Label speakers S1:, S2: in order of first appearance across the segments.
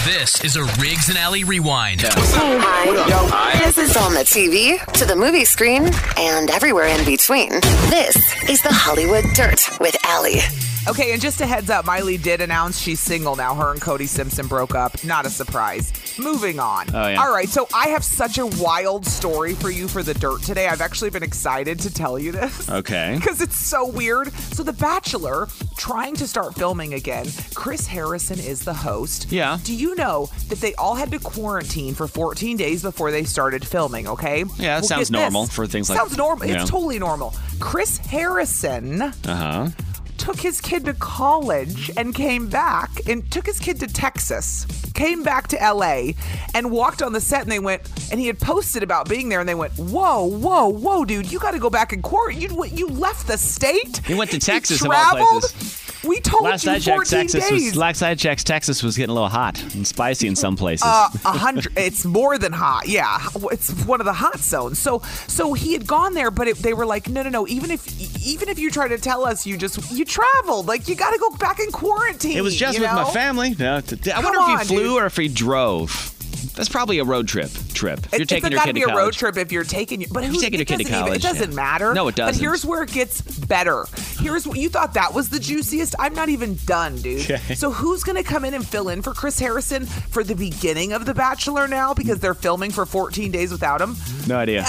S1: This is a Riggs and Alley Rewind.
S2: Hi. This is on the TV, to the movie screen, and everywhere in between. This is the Hollywood Dirt with Alley.
S3: Okay, and just a heads up, Miley did announce she's single now. Her and Cody Simpson broke up. Not a surprise. Moving on.
S4: Oh, yeah.
S3: All right, so I have such a wild story for you for the dirt today. I've actually been excited to tell you this.
S4: Okay.
S3: Because it's so weird. So The Bachelor, trying to start filming again. Chris Harrison is the host.
S4: Yeah.
S3: Do you know that they all had to quarantine for 14 days before they started filming, okay?
S4: Yeah, that sounds
S3: get this.
S4: normal for things like...
S3: Sounds normal.
S4: you know.
S3: It's totally normal. Chris Harrison... took his kid to college and came back and took his kid to Texas, came back to LA and walked on the set and they went, and he had posted about being there and they went, whoa, dude, you got to go back and quarantine. You left the state.
S4: He went to Texas
S3: He
S4: of all
S3: traveled.
S4: places.
S3: We told
S4: Last
S3: you
S4: I checked,
S3: 14 days.
S4: Texas was getting a little hot and spicy in some places.
S3: 100. It's more than hot. Yeah, it's one of the hot zones. So he had gone there, but they were like, no. Even if you try to tell us you traveled, like you got to go back in quarantine.
S4: It was just with my family. No, I wonder if he flew or if he drove. That's probably a road trip. If you're taking your kid to college. It's got to be a road trip if you're taking your... But you're taking your kid to college.
S3: It doesn't matter.
S4: No, it doesn't.
S3: But here's where it gets better. Here's what you thought that was the juiciest. I'm not even done, dude.
S4: Okay.
S3: So who's going to come in and fill in for Chris Harrison for the beginning of The Bachelor now because they're filming for 14 days without him?
S4: No idea.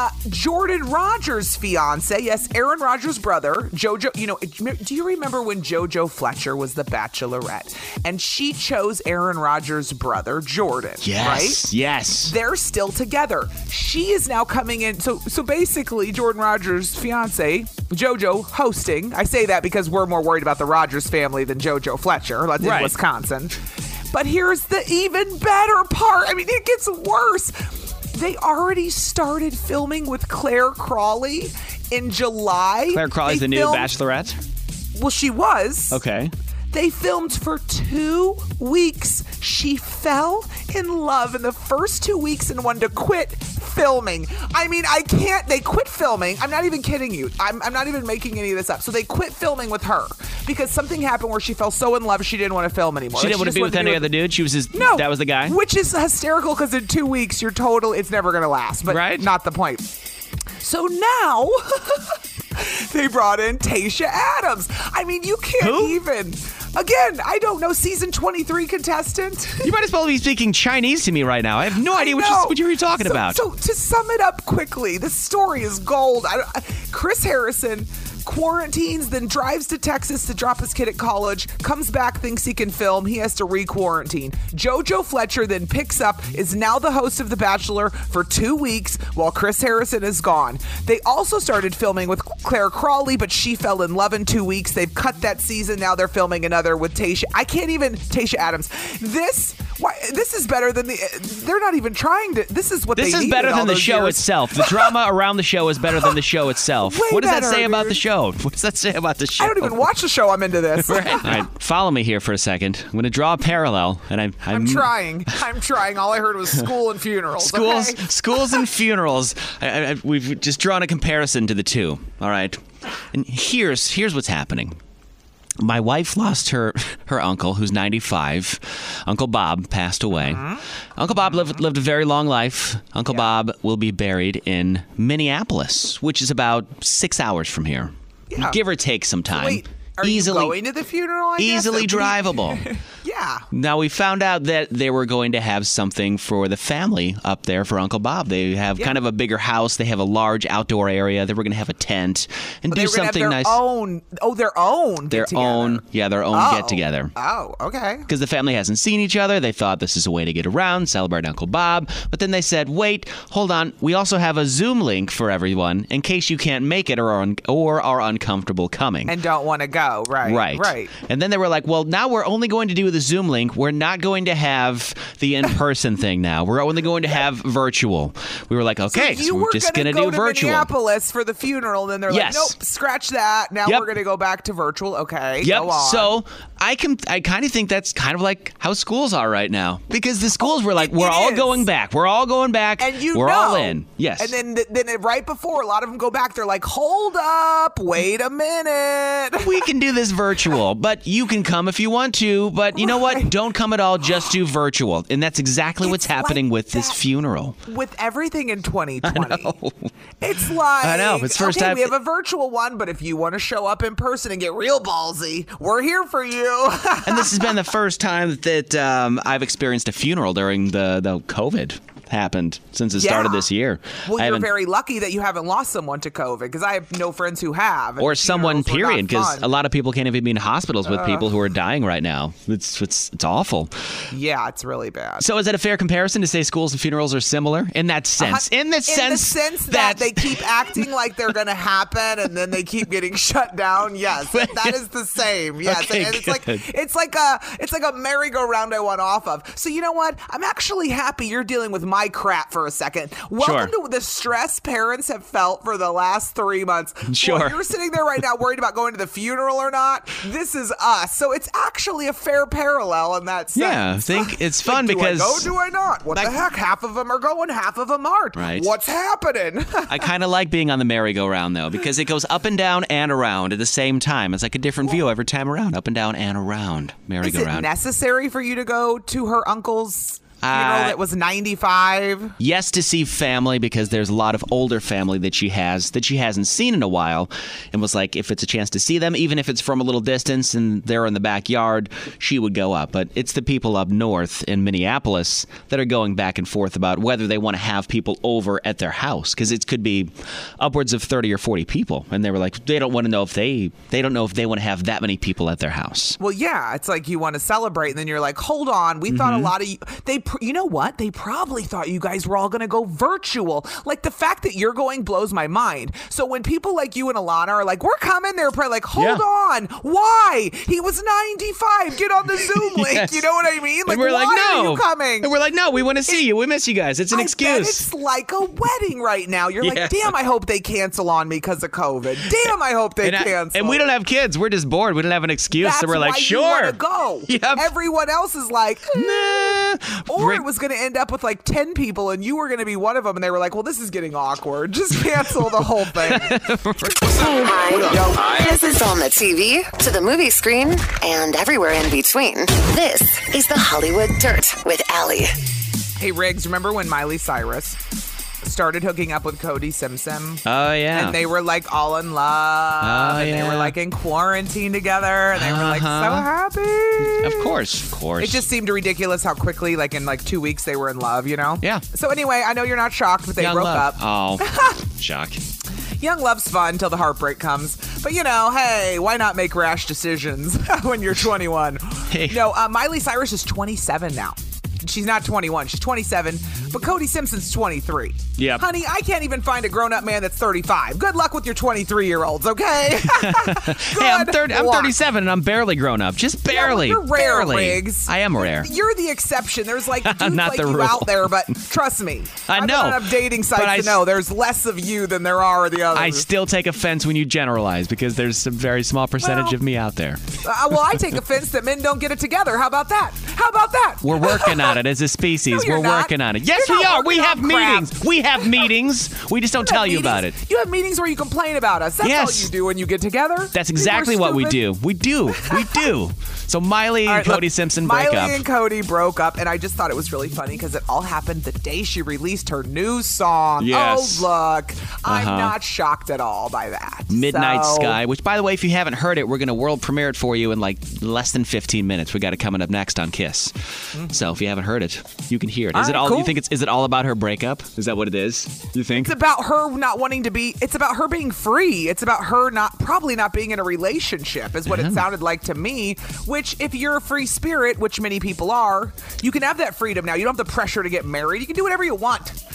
S3: Jordan Rodgers' fiance, yes, Aaron Rodgers' brother, JoJo. You know, do you remember when JoJo Fletcher was the Bachelorette and she chose Aaron Rodgers' brother, Jordan?
S4: Yes.
S3: Right?
S4: Yes.
S3: They're still together. She is now coming in. So basically, Jordan Rodgers' fiance, JoJo, hosting. I say that because we're more worried about the Rodgers family than JoJo Fletcher. That's in Wisconsin. But here's the even better part. I mean, it gets worse. They already started filming with Claire Crawley in July.
S4: Claire Crawley's the new Bachelorette?
S3: Well, she was.
S4: Okay.
S3: They filmed for 2 weeks. She fell in love in the first 2 weeks and wanted to quit filming. I mean, I can't. They quit filming. I'm not even kidding you. I'm not even making any of this up. So they quit filming with her because something happened where she fell so in love she didn't want to film anymore.
S4: She didn't want to be with any other dude?
S3: No.
S4: That was the guy?
S3: Which is hysterical because in 2 weeks, it's never going to last. But not the point. So now... they brought in Tayshia Adams. I mean, you can't even... Again, I don't know, season 23 contestant.
S4: You might as well be speaking Chinese to me right now. I have no idea what you're talking about.
S3: So to sum it up quickly, this story is gold. Chris Harrison quarantines, then drives to Texas to drop his kid at college, comes back, thinks he can film, he has to re-quarantine. JoJo Fletcher then picks up, is now the host of The Bachelor for 2 weeks while Chris Harrison is gone. They also started filming with Claire Crawley, but she fell in love in 2 weeks. They've cut that season. Now they're filming another with Tayshia. Tayshia Adams. This is better than they're not even trying to, this is what they needed.
S4: This is better than the show itself. The drama around the show is better than the show itself. What does that say about the show? What does that say about the show?
S3: I don't even watch the show. I'm into this.
S4: Right. All right, follow me here for a second. I'm going to draw a parallel, and I'm
S3: trying. All I heard was school and funerals.
S4: Schools and funerals. We've just drawn a comparison to the two. All right, and here's what's happening. My wife lost her uncle, who's 95. Uncle Bob passed away. Uncle Bob lived a very long life. Uncle Bob will be buried in Minneapolis, which is about 6 hours from here. Yeah. Give or take some time.
S3: Wait, are you going to the funeral?
S4: Easily drivable.
S3: Yeah.
S4: Now, we found out that they were going to have something for the family up there for Uncle Bob. They have kind of a bigger house. They have a large outdoor area. They were going to have a tent and do something nice.
S3: Their own get-together.
S4: Oh,
S3: okay.
S4: Because the family hasn't seen each other. They thought this is a way to get around, celebrate Uncle Bob. But then they said, wait, hold on. We also have a Zoom link for everyone in case you can't make it or are uncomfortable coming.
S3: And don't want to go. Right.
S4: And then they were like, well, now we're only going to do the Zoom link. We're not going to have the in-person thing now. We're only going to have virtual. We were like, okay,
S3: so
S4: we're just going to do virtual.
S3: Minneapolis for the funeral, and then they're like, nope, scratch that. Now we're going to go back to virtual. Okay, go on.
S4: So I kind of think that's kind of like how schools are right now, because the schools were like, we're all going back. We're all going back.
S3: And
S4: we're all in. Yes.
S3: And then right before a lot of them go back, they're like, hold up, wait a minute.
S4: We can do this virtual, but you can come if you want to. But you know what? Don't come at all. Just do virtual. And that's exactly what's happening with this funeral.
S3: With everything in 2020.
S4: I know.
S3: It's like,
S4: I know. It's first time.
S3: We have a virtual one, but if you want to show up in person and get real ballsy, we're here for you.
S4: And this has been the first time that I've experienced a funeral during the COVID happened since it started this year.
S3: Well, you're very lucky that you haven't lost someone to COVID, because I have no friends who have.
S4: Or someone, period, because a lot of people can't even be in hospitals with people who are dying right now. It's awful.
S3: Yeah, it's really bad.
S4: So is that a fair comparison to say schools and funerals are similar in that sense? In the sense
S3: that they keep acting like they're going to happen and then they keep getting shut down. Yes, that is the same. Yes,
S4: okay,
S3: and it's like a merry-go-round I went off of. So you know what? I'm actually happy you're dealing with my crap for a second. Welcome to the stress parents have felt for the last 3 months.
S4: Sure.
S3: Well, you're sitting there right now worried about going to the funeral or not. This is us. So it's actually a fair parallel in that sense.
S4: Yeah, I think it's fun because...
S3: Do I go, do I not? What the heck? Half of them are going, half of them aren't.
S4: Right.
S3: What's happening?
S4: I kind of like being on the merry-go-round, though, because it goes up and down and around at the same time. It's like a different view every time around, up and down and around. Merry-go-round.
S3: Is it necessary for you to go to her uncle's funeral that was 95?
S4: Yes, to see family, because there's a lot of older family that she hasn't seen in a while, and was like, if it's a chance to see them, even if it's from a little distance and they're in the backyard, she would go up. But it's the people up north in Minneapolis that are going back and forth about whether they want to have people over at their house, because it could be upwards of 30 or 40 people, and they were like, they don't want to know if they don't know if they want to have that many people at their house.
S3: Well, yeah, it's like you want to celebrate, and then you're like, hold on, we thought a lot of you know what? They probably thought you guys were all going to go virtual. Like, the fact that you're going blows my mind. So when people like you and Alana are like, we're coming, they're probably like, hold on. Why? He was 95. Get on the Zoom link.
S4: Yes.
S3: You know what I mean? Like,
S4: we're
S3: why
S4: like, no.
S3: are you coming?
S4: And we're like, no, we want to see you. We miss you guys. It's an excuse.
S3: Bet it's like a wedding right now. You're like, damn, I hope they cancel on me because of COVID. Damn, I hope they cancel.
S4: And we don't have kids. We're just bored. We don't have an excuse.
S3: That's
S4: so we're like,
S3: why
S4: sure.
S3: You want to go.
S4: Yep.
S3: Everyone else is like,
S4: nah.
S3: Or it was going to end up with like 10 people and you were going to be one of them, and they were like, well, this is getting awkward. Just cancel the whole thing.
S2: Hi. This is on the TV, to the movie screen, and everywhere in between. This is the Hollywood Dirt with Allie.
S3: Hey, Riggs, remember when Miley Cyrus started hooking up with Cody Simpson?
S4: Oh, yeah.
S3: And they were like all in love. And they were like in quarantine together. And they were like so happy.
S4: Of course.
S3: It just seemed ridiculous how quickly, like in like 2 weeks, they were in love, you know?
S4: Yeah.
S3: So anyway, I know you're not shocked, but they broke up.
S4: Oh, shock.
S3: Young love's fun until the heartbreak comes. But, you know, hey, why not make rash decisions when you're 21?
S4: Hey.
S3: No, Miley Cyrus is 27 now. She's not 21. She's 27. But Cody Simpson's 23.
S4: Yep.
S3: Honey, I can't even find a grown-up man that's 35. Good luck with your 23-year-olds, okay?
S4: Hey, I'm 37 and I'm barely grown up. Just barely.
S3: Yeah, well, you're rare,
S4: barely.
S3: Riggs.
S4: I am rare.
S3: You're the exception. There's like dudes
S4: not
S3: like
S4: the
S3: you
S4: rule.
S3: out there, but trust me.
S4: I know.
S3: I've been on enough dating sites to know there's less of you than there are of the others.
S4: I still take offense when you generalize, because there's some very small percentage of me out there.
S3: Well, I take offense that men don't get it together. How about that? How about that?
S4: We're working on it as a species.
S3: No, you're
S4: We're
S3: not.
S4: working on it. Yes,
S3: You're
S4: we
S3: not
S4: are. We
S3: working
S4: have
S3: on crap.
S4: meetings. We have meetings. We just don't tell you about it.
S3: You have meetings where you complain about us. That's all you do when you get together.
S4: That's exactly what we do. We do. So Miley and Cody Simpson break up.
S3: Miley and Cody broke up, and I just thought it was really funny because it all happened the day she released her new song.
S4: Yes.
S3: Oh, look. I'm not shocked at all by that.
S4: Midnight Sky, which, by the way, if you haven't heard it, we're going to world premiere it for you in like less than 15 minutes. We got it coming up next on KISS. So if you haven't heard it, you can hear it. Is it all?
S3: Cool.
S4: You think is it all about her breakup? Is that what it is? You think?
S3: It's about her not wanting to be. It's about her being free. It's about her probably not being in a relationship, is what it sounded like to me. Which, if you're a free spirit, which many people are, you can have that freedom now. You don't have the pressure to get married. You can do whatever you want.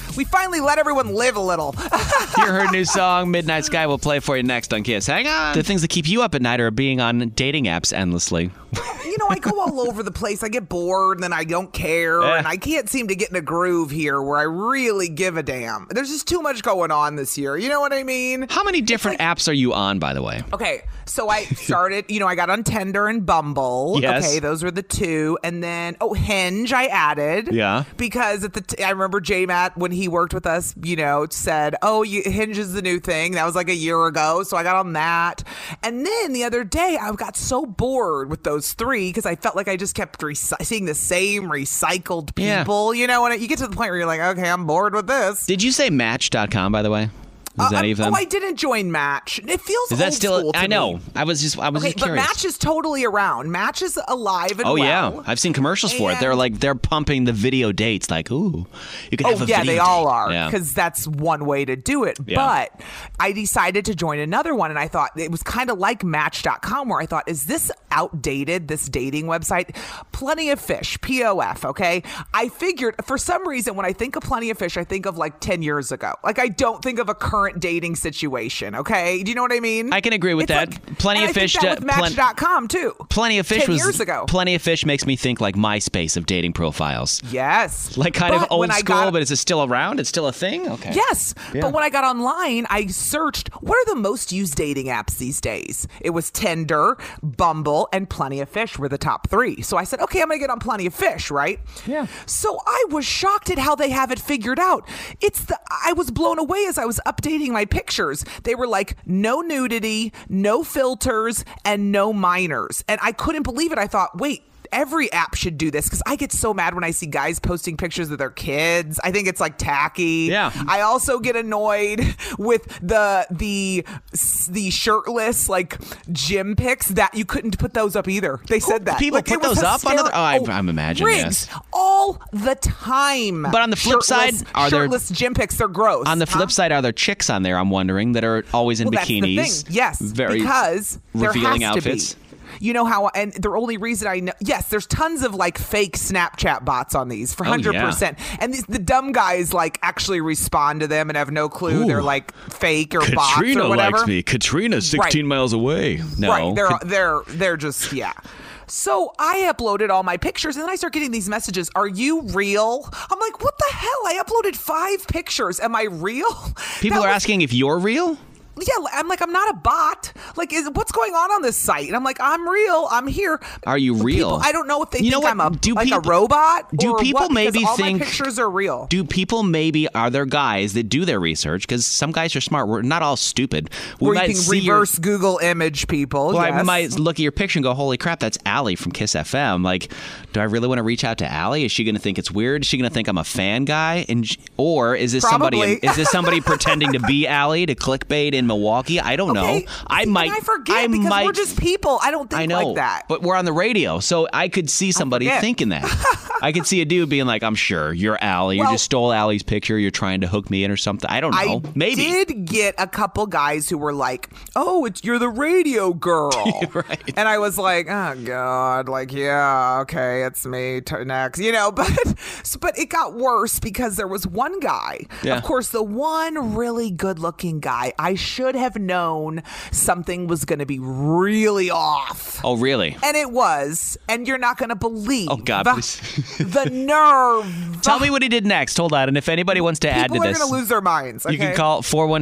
S3: We finally let everyone live a little.
S4: Hear her new song, Midnight Sky, will play for you next on Kiss. Hang on. The things that keep you up at night are being on dating apps endlessly.
S3: I go all over the place. I get bored and then I don't care. And I can't seem to get in a groove here where I really give a damn. There's just too much going on this year. You know what I mean?
S4: How many different apps are you on, by the way?
S3: Okay, so I started, I got on Tinder and Bumble.
S4: Yes.
S3: Okay, those were the two. And then, Hinge I added.
S4: Yeah.
S3: Because I remember J-Matt, when he worked with us, said, Hinge is the new thing. That was like a year ago. So I got on that. And then the other day, I got so bored with those three because I felt like I just kept seeing the same recycled people.
S4: Yeah.
S3: When you get to the point where you're like, okay, I'm bored with this.
S4: Did you say Match.com, by the way? Was that even?
S3: I didn't join Match. It feels
S4: is that
S3: old
S4: still?
S3: school to
S4: I know.
S3: me.
S4: I was just curious.
S3: But Match is totally around. Match is alive and well.
S4: Oh yeah, I've seen commercials for it. They're pumping the video dates. Like, ooh, you can have a video
S3: they
S4: date.
S3: all are,
S4: Yeah.
S3: because that's one way to do it.
S4: Yeah.
S3: But I decided to join another one, and I thought it was kind of like Match.com, where I thought, is this outdated? This dating website, Plenty of Fish, POF. Okay, I figured for some reason when I think of Plenty of Fish, I think of like 10 years ago. Like I don't think of a current dating situation. Okay, do you know what I mean?
S4: I can agree with that. Plenty of Fish.
S3: With Match.com too.
S4: Plenty of Fish
S3: 10
S4: was
S3: years ago.
S4: Plenty of Fish makes me think like MySpace of dating profiles.
S3: Yes,
S4: Like kind of old school, but is it still around? It's still a thing? Okay.
S3: Yes.
S4: Yeah.
S3: But when I got online, I searched what are the most used dating apps these days? It was Tinder, Bumble, and Plenty of Fish were the top three. So I said, okay, I'm going to get on Plenty of Fish, right?
S4: Yeah.
S3: So I was shocked at how they have it figured out. I was blown away as I was updating my pictures. They were like, no nudity, no filters, and no minors. And I couldn't believe it. I thought, wait, every app should do this because I get so mad when I see guys posting pictures of their kids. I think it's like tacky.
S4: Yeah.
S3: I also get annoyed with the shirtless like gym pics that you couldn't put those up either. They said that
S4: People put those up on other. I'm imagining.
S3: Rigs
S4: Yes.
S3: all the time.
S4: But on the flip side, are there
S3: shirtless gym pics? They're gross.
S4: On the flip side, are there chicks on there? I'm wondering that are always in bikinis.
S3: That's the thing. Yes,
S4: very
S3: because
S4: revealing
S3: there has
S4: outfits.
S3: To be. You know how, and the only reason I know, yes, there's tons of like fake Snapchat bots on these for 100%. And the dumb guys like actually respond to them and have no clue they're like fake or bots or whatever.
S4: Likes me. Katrina's 16 miles away. No.
S3: Right. They're just, yeah. So I uploaded all my pictures and then I start getting these messages. Are you real? I'm like, what the hell? I uploaded 5 pictures. Am I real?
S4: People are asking if you're real?
S3: Yeah, I'm like, I'm not a bot. Like, what's going on this site? And I'm like, I'm real. I'm here.
S4: Are you real?
S3: People, I don't know if they think I'm a robot.
S4: Do
S3: or
S4: people
S3: what,
S4: maybe
S3: all
S4: think
S3: my pictures are real?
S4: Do people are there guys that do their research? Because some guys are smart. We're not all stupid.
S3: Where you can reverse Google image people.
S4: Well,
S3: yes.
S4: I might look at your picture and go, holy crap, that's Allie from Kiss FM. Like, do I really want to reach out to Allie? Is she going to think it's weird? Is she going to think I'm a fan guy? Or is this somebody pretending to be Allie to clickbait in Milwaukee? I don't know.
S3: I forget because we're just people. I don't think like that.
S4: But we're on the radio, so I could see somebody thinking that. I could see a dude being like, I'm sure you're Allie. You just stole Allie's picture. You're trying to hook me in or something. I don't know. Maybe.
S3: I did get a couple guys who were like, oh, you're the radio girl.
S4: Right.
S3: And I was like, oh, God. Like, yeah, okay, it's me next. But it got worse because there was one guy.
S4: Yeah.
S3: Of course, the one really good-looking guy. I should have known something was going to be really off.
S4: Oh, really?
S3: And it was. And you're not going to believe.
S4: Oh, God, please.
S3: The nerve.
S4: Tell me what he did next. Hold on. And if anybody wants to add to this.
S3: People are going to lose their minds. Okay?
S4: You can call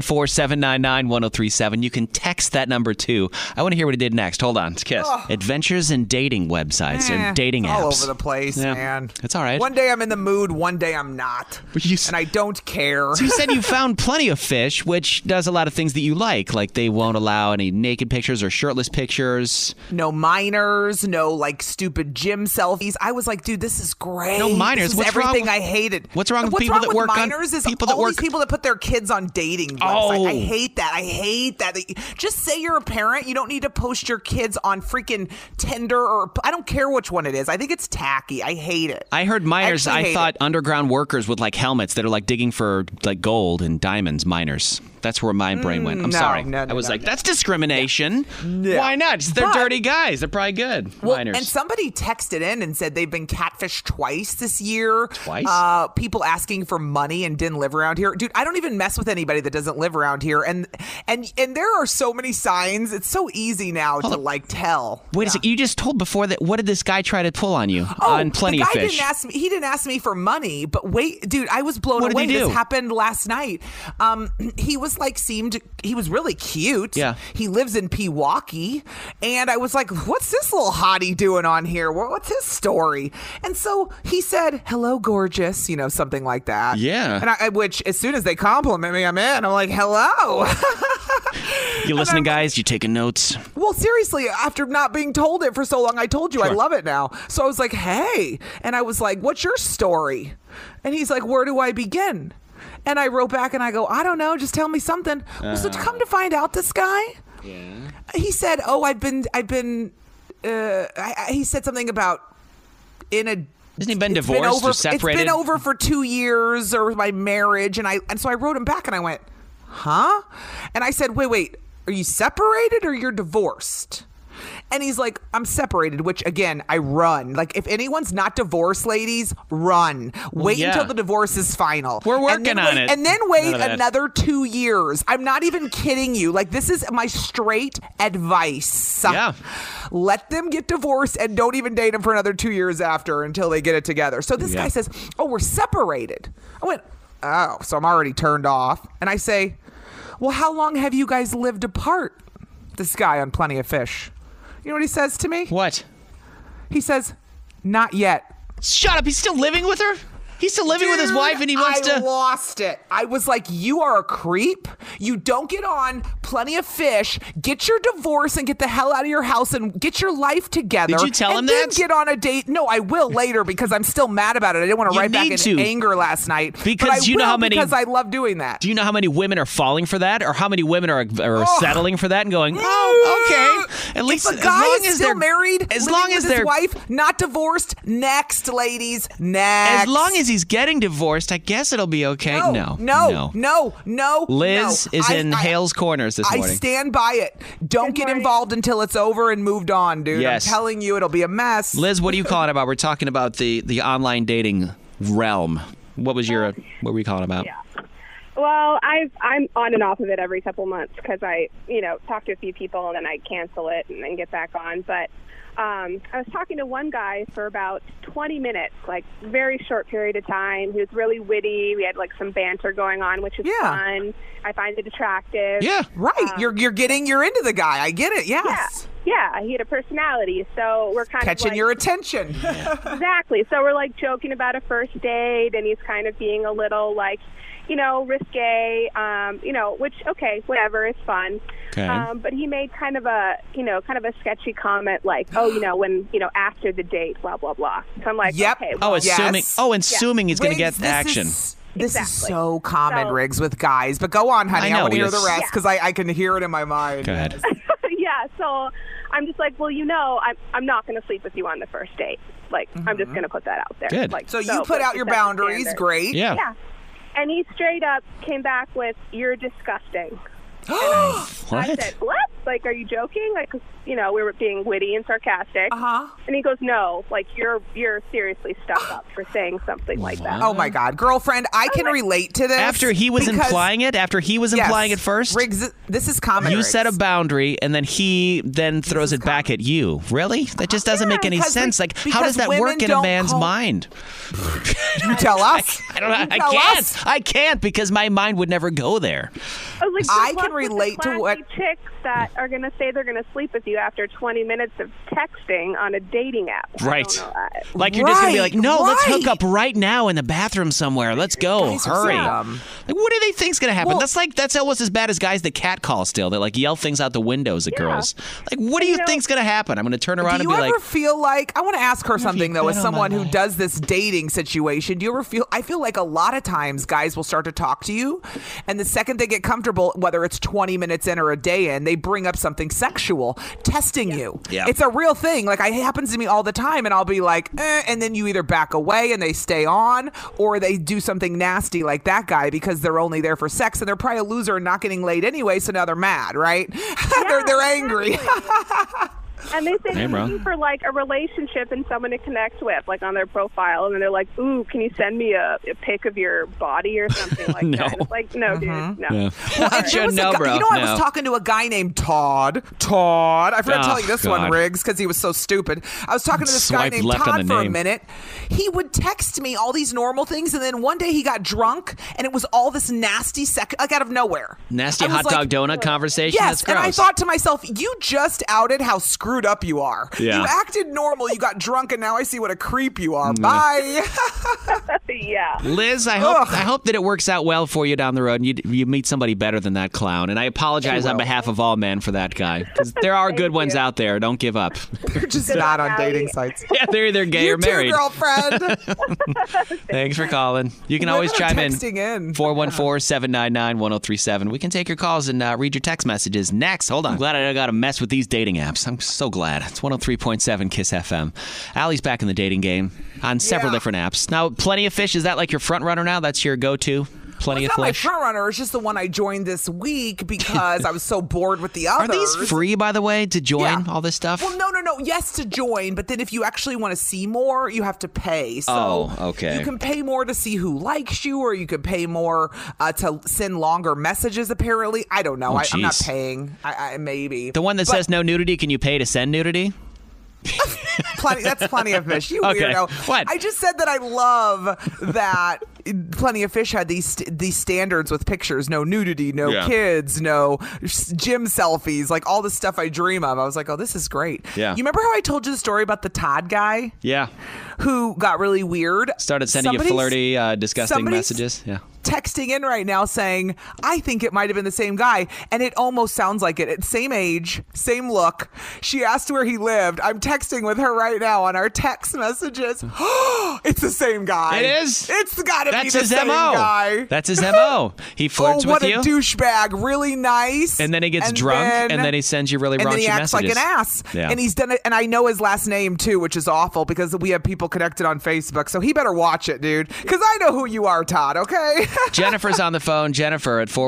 S4: 414-799-1037. You can text that number, too. I want to hear what he did next. Hold on. It's Kiss. Adventures in dating websites and dating apps.
S3: All over the place, man.
S4: It's all right.
S3: One day I'm in the mood. One day I'm not. And I don't care.
S4: So you said you found Plenty of Fish, which does a lot of things that you like. Like they won't allow any naked pictures or shirtless pictures.
S3: No minors, no like stupid gym selfies. I was like, dude, this is great.
S4: No minors.
S3: This is everything I hated.
S4: What's wrong with people that work on
S3: minors is
S4: people
S3: all
S4: that work
S3: these people that put their kids on dating websites. I hate that. I hate that. Just say you're a parent. You don't need to post your kids on freaking Tinder or I don't care which one it is. I think it's tacky. I hate it.
S4: I heard minors. I thought underground workers with like helmets that are like digging for like gold and diamonds. Miners. That's where my brain went. I'm
S3: no,
S4: sorry.
S3: no,
S4: I was
S3: no,
S4: like,
S3: no.
S4: that's discrimination.
S3: No.
S4: Why not? They're
S3: But-
S4: dirty guys. They're probably good.
S3: Well,
S4: Minors.
S3: and somebody texted in and said they've been catfished twice this year.
S4: Twice?
S3: People asking for money and didn't live around here. Dude, I don't even mess with anybody that doesn't live around here. And there are so many signs. It's so easy now to like tell.
S4: Wait a second. You just told before that. What did this guy try to pull on you
S3: Oh,
S4: on Plenty
S3: the
S4: of
S3: guy
S4: Fish?
S3: He didn't ask me for money, but wait, dude, I was blown
S4: What did
S3: away.
S4: he do?
S3: This happened last night. He was he was really cute.
S4: Yeah.
S3: He lives in Pewaukee. And I was like, what's this little hottie doing on here? What's his story? And so he said, hello, gorgeous, something like that.
S4: Yeah.
S3: And which as soon as they compliment me, I'm in. I'm like, hello.
S4: You listening, guys? You taking notes?
S3: Well, seriously, after not being told it for so long, I told you I
S4: Sure.
S3: love it now. So I was like, hey. And I was like, what's your story? And he's like, where do I begin? And I wrote back and I go, I don't know. Just tell me something. Well, so to come to find out, this guy, he said, oh, he said something about
S4: Hasn't he been
S3: it's
S4: divorced or separated?
S3: It's been over for 2 years or my marriage. And so I wrote him back and I went, huh? And I said, wait, are you separated or you're divorced? And he's like, I'm separated, which again, I run. Like, if anyone's not divorced, ladies, run. Wait
S4: yeah.
S3: until the divorce is final.
S4: We're working on it.
S3: And then wait
S4: None of that.
S3: another 2 years. I'm not even kidding you. Like, this is my straight advice.
S4: Yeah.
S3: Let them get divorced and don't even date them for another 2 years after until they get it together. So this guy says, oh, we're separated. I went, oh, so I'm already turned off. And I say, well, how long have you guys lived apart? This guy on Plenty of Fish. You know what he says to me?
S4: What?
S3: He says, not yet.
S4: Shut up. He's still living with her? He's still living with his
S3: Dude,
S4: wife and he wants
S3: I
S4: to...
S3: lost it. I was like, you are a creep. You don't get on Plenty of Fish. Get your divorce and get the hell out of your house and get your life together.
S4: Did you tell him
S3: and then
S4: that?
S3: get on a date. No, I will later because I'm still mad about it. I didn't want to
S4: You
S3: write back
S4: need
S3: in
S4: to.
S3: anger last night.
S4: Because
S3: but I
S4: you know
S3: will
S4: how many-
S3: Because I love doing that.
S4: Do you know how many women are falling for that, or how many women are settling for that and going, "Oh, okay"? At least
S3: if a
S4: as
S3: guy
S4: long
S3: is
S4: as
S3: still
S4: they're
S3: married,
S4: as
S3: living
S4: long
S3: with
S4: as
S3: his
S4: they're
S3: wife, not divorced. Next, ladies, next.
S4: as long as he's getting divorced, I guess it'll be okay.
S3: No.
S4: Liz is in Hale's Corners this
S3: I
S4: morning.
S3: stand by it. Don't get involved until it's over and moved on, dude.
S4: Yes.
S3: I'm telling you, it'll be a mess.
S4: Liz, what are you calling about? We're talking about the online dating realm. What were you calling about?
S5: Yeah. Well, I'm on and off of it every couple months because I, talk to a few people and then I cancel it and then get back on. But I was talking to one guy for about 20 minutes, like very short period of time. He was really witty. We had like some banter going on, which is fun. I find it attractive.
S4: Yeah.
S3: Right. You're into the guy. I get it. Yes.
S5: Yeah, he had a personality, so we're kind
S3: Catching
S5: of like,
S3: your attention.
S5: Exactly. So we're like joking about a first date, and he's kind of being a little like, risque, which, okay, whatever, it's fun.
S4: Okay.
S5: But he made kind of a sketchy comment like, when, after the date, blah, blah, blah. So I'm like,
S3: Yep.
S5: okay.
S4: Oh,
S5: Well,
S4: assuming he's going to get
S3: Riggs, this
S4: action.
S3: This is
S5: Exactly.
S3: so common,
S5: So-
S3: Riggs, with guys. But go on, honey.
S4: I know,
S3: I want to hear the
S4: yes.
S3: rest because I can hear it in my mind.
S4: Go ahead.
S5: yeah, so I'm just like, well, I'm not going to sleep with you on the first date. Like, I'm just going to put that out there.
S4: Good.
S5: Like,
S3: So you put out
S5: that's
S3: your
S5: the second
S3: boundaries.
S5: standard.
S3: Great.
S4: Yeah.
S5: Yeah. And he straight up came back with, "You're disgusting." I
S4: What?
S5: said, "What? Like, are you joking?" Like, 'cause, we were being witty and sarcastic.
S3: Uh-huh.
S5: And he goes, "No, like you're seriously stuck up for saying something like that."
S3: Oh my God, girlfriend, I can relate to this.
S4: After he was
S3: because-
S4: implying it
S3: Yes.
S4: first,
S3: Riggs, this is common.
S4: you
S3: Riggs.
S4: set a boundary, and then he throws it back at you. Really? That just doesn't make any
S3: because
S4: sense. Like, how
S3: because
S4: does that
S3: women
S4: work in a
S3: don't
S4: man's
S3: call-
S4: mind?
S3: You tell us.
S4: I don't know.
S3: You tell us.
S4: I can't because my mind would never go there.
S5: I was like,
S3: I
S5: good
S3: can
S5: luck with the
S3: relate to what-
S5: classy chicks that are going to say they're going to sleep with you after 20 minutes of texting on a dating app.
S4: Right.
S5: I don't know that.
S4: Like, you're just going to be like,
S3: Right,
S4: no, let's hook
S3: right.
S4: up right now in the bathroom somewhere. Let's go.
S3: Guys are so
S4: Hurry.
S3: dumb.
S4: Like, what do they think's going to happen?
S3: Well-
S4: that's almost as bad as guys that catcall still. They like yell things out the windows at girls. Like, what do you think's going to happen? I'm going to turn around
S3: Do
S4: and
S3: you
S4: be
S3: ever
S4: like,
S3: feel like, I want to ask her something though, as
S4: been on
S3: someone
S4: my
S3: who
S4: life?
S3: does this dating situation, do you ever feel, I feel like a lot of times guys will start to talk to you and the second they get comfortable, whether it's 20 minutes in or a day in, they bring bring up something sexual, testing you.
S4: Yeah.
S3: It's a real thing. Like, it happens to me all the time, and I'll be like, and then you either back away and they stay on, or they do something nasty like that guy because they're only there for sex, and they're probably a loser and not getting laid anyway, so now they're mad, right? They're angry.
S5: And they say they're looking for like a relationship and someone to connect with, like on their profile, and then they're like, "Ooh, can you send me a pic of your body or something like
S4: No.
S5: that?" It's like, no, dude, no.
S4: Yeah.
S3: Bro. I was talking to a guy named Todd. I forgot to tell you this one, Riggs, because he was so stupid. I was talking to this guy named Todd for a minute. He would text me all these normal things, and then one day he got drunk, and it was all this nasty like out of nowhere.
S4: Nasty hot dog donut conversation?
S3: Yes,
S4: That's gross.
S3: and I thought to myself, you just outed how screwed up you are.
S4: Yeah.
S3: You acted normal, you got drunk, and now I see what a creep you are. Bye.
S5: Yeah.
S4: Liz, I hope that it works out well for you down the road, and you meet somebody better than that clown. And I apologize on behalf of all men for that guy, because there are good ones out there. Don't give up.
S3: They're just not on dating sites.
S4: Yeah, they're either gay or married.
S3: You too, girlfriend.
S4: Thanks for calling. You can always chime in. 414-799-1037. We can take your calls and read your text messages next. Hold on. I'm glad I got to mess with these dating apps. I'm so glad. It's 103.7 KISS FM. Allie's back in the dating game on several different apps. Now, Plenty of Fish, is that like your front runner now? That's your go-to? Plenty of Fish?
S3: It's not my front runner. It's just the one I joined this week because I was so bored with the others.
S4: Are these free, by the way, to join all this stuff?
S3: Well, no. Yes, to join, but then if you actually want to see more, you have to pay. So
S4: okay.
S3: You can pay more to see who likes you, or you could pay more to send longer messages, apparently. I don't know. I'm not paying. I maybe.
S4: The one that says no nudity, can you pay to send nudity?
S3: That's Plenty of Fish. You
S4: okay.
S3: weirdo.
S4: What?
S3: I just said that I love that Plenty of Fish had these standards with pictures. No nudity, no kids, no gym selfies, like all the stuff I dream of. I was like, oh, this is great.
S4: Yeah.
S3: You remember how I told you the story about the Todd guy?
S4: Yeah.
S3: Who got really weird?
S4: Started sending you flirty, disgusting messages? Yeah.
S3: Texting in right now saying, I think it might have been the same guy. And it almost sounds like it. It's same age, same look. She asked where he lived. I'm texting with her right now on our text messages. It's the same guy.
S4: It is?
S3: It's gotta be the
S4: his
S3: same
S4: MO.
S3: guy.
S4: That's his MO. He flirts with you.
S3: What a douchebag. Really nice.
S4: And then he gets drunk, and then he sends you really raunchy messages.
S3: And then he acts like an ass.
S4: Yeah.
S3: And he's done it. And I know his last name, too, which is awful because we have people connected on Facebook. So he better watch it, dude. Because I know who you are, Todd, okay?
S4: Jennifer's on the phone. Jennifer at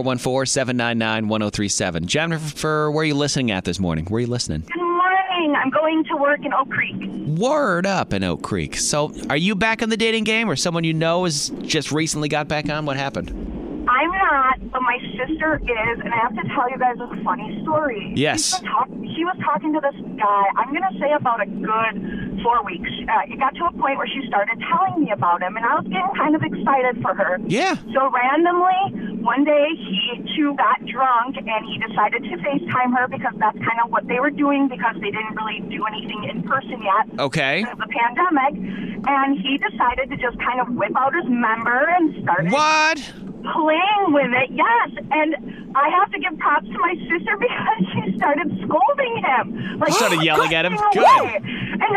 S4: 414-799-1037. Jennifer, where are you listening at this morning? Where are you listening?
S6: Good morning. I'm going to work in Oak Creek.
S4: Word up in Oak Creek. So are you back in the dating game, or someone you know has just recently got back on? What happened?
S6: I'm not, but my sister is, and I have to tell you guys a funny story.
S4: Yes.
S6: She was talking to this guy, I'm going to say about a good 4 weeks. It got to a point where she started telling me about him, and I was getting kind of excited for her.
S4: Yeah.
S6: So randomly, one day, he too got drunk, and he decided to FaceTime her because that's kind of what they were doing because they didn't really do anything in person yet.
S4: Okay.
S6: Because of the pandemic. And he decided to just kind of whip out his member and started...
S4: What?
S6: Playing with it, yes. And I have to give props to my sister because she started scolding him. Like,
S4: started yelling at him? Good.
S6: Away. And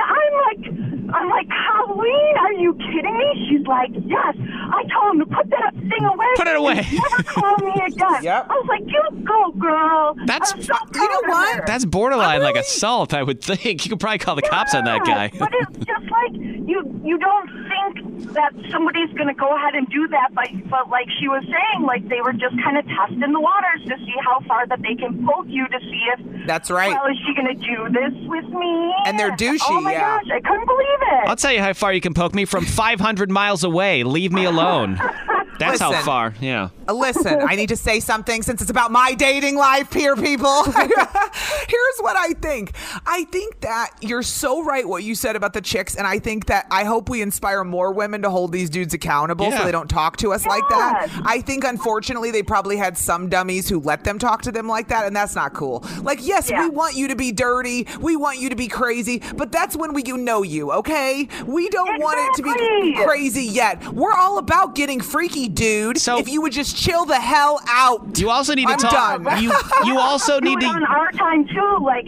S6: I'm like, Colleen, are you kidding me? She's like, yes. I told him to put that thing away.
S4: Put it away.
S6: Never call me again.
S3: Yep.
S6: I was like, you go, girl.
S4: That's,
S6: so
S3: you know what?
S4: That's borderline like assault, I would think. You could probably call the cops on that guy.
S6: But it's just like, you don't think that somebody's going to go ahead and do that, but like she was saying, like they were just kind of testing the waters to see how far that they can poke you to see if,
S3: that's right.
S6: well, is she going to do this with me?
S3: And they're douchey,
S6: oh my gosh, I couldn't believe it.
S4: I'll tell you how far you can poke me from 500 miles away. Leave me alone. That's how
S3: Listen.
S4: far, yeah.
S3: Listen, I need to say something since it's about my dating life here, people. Here's what I think. I think that you're so right what you said about the chicks, and I think that I hope we inspire more women to hold these dudes accountable so they don't talk to us like that. I think, unfortunately, they probably had some dummies who let them talk to them like that, and that's not cool. Like, yes, we want you to be dirty. We want you to be crazy, but that's when we know you, okay? We don't want it to be crazy yet. We're all about getting freaky dude.
S4: So-
S3: if you would just chill the hell out.
S4: You also need to
S3: I'm
S4: talk.
S3: done.
S4: You also
S6: Do
S4: need
S6: it on
S4: to.
S6: our time too. Like,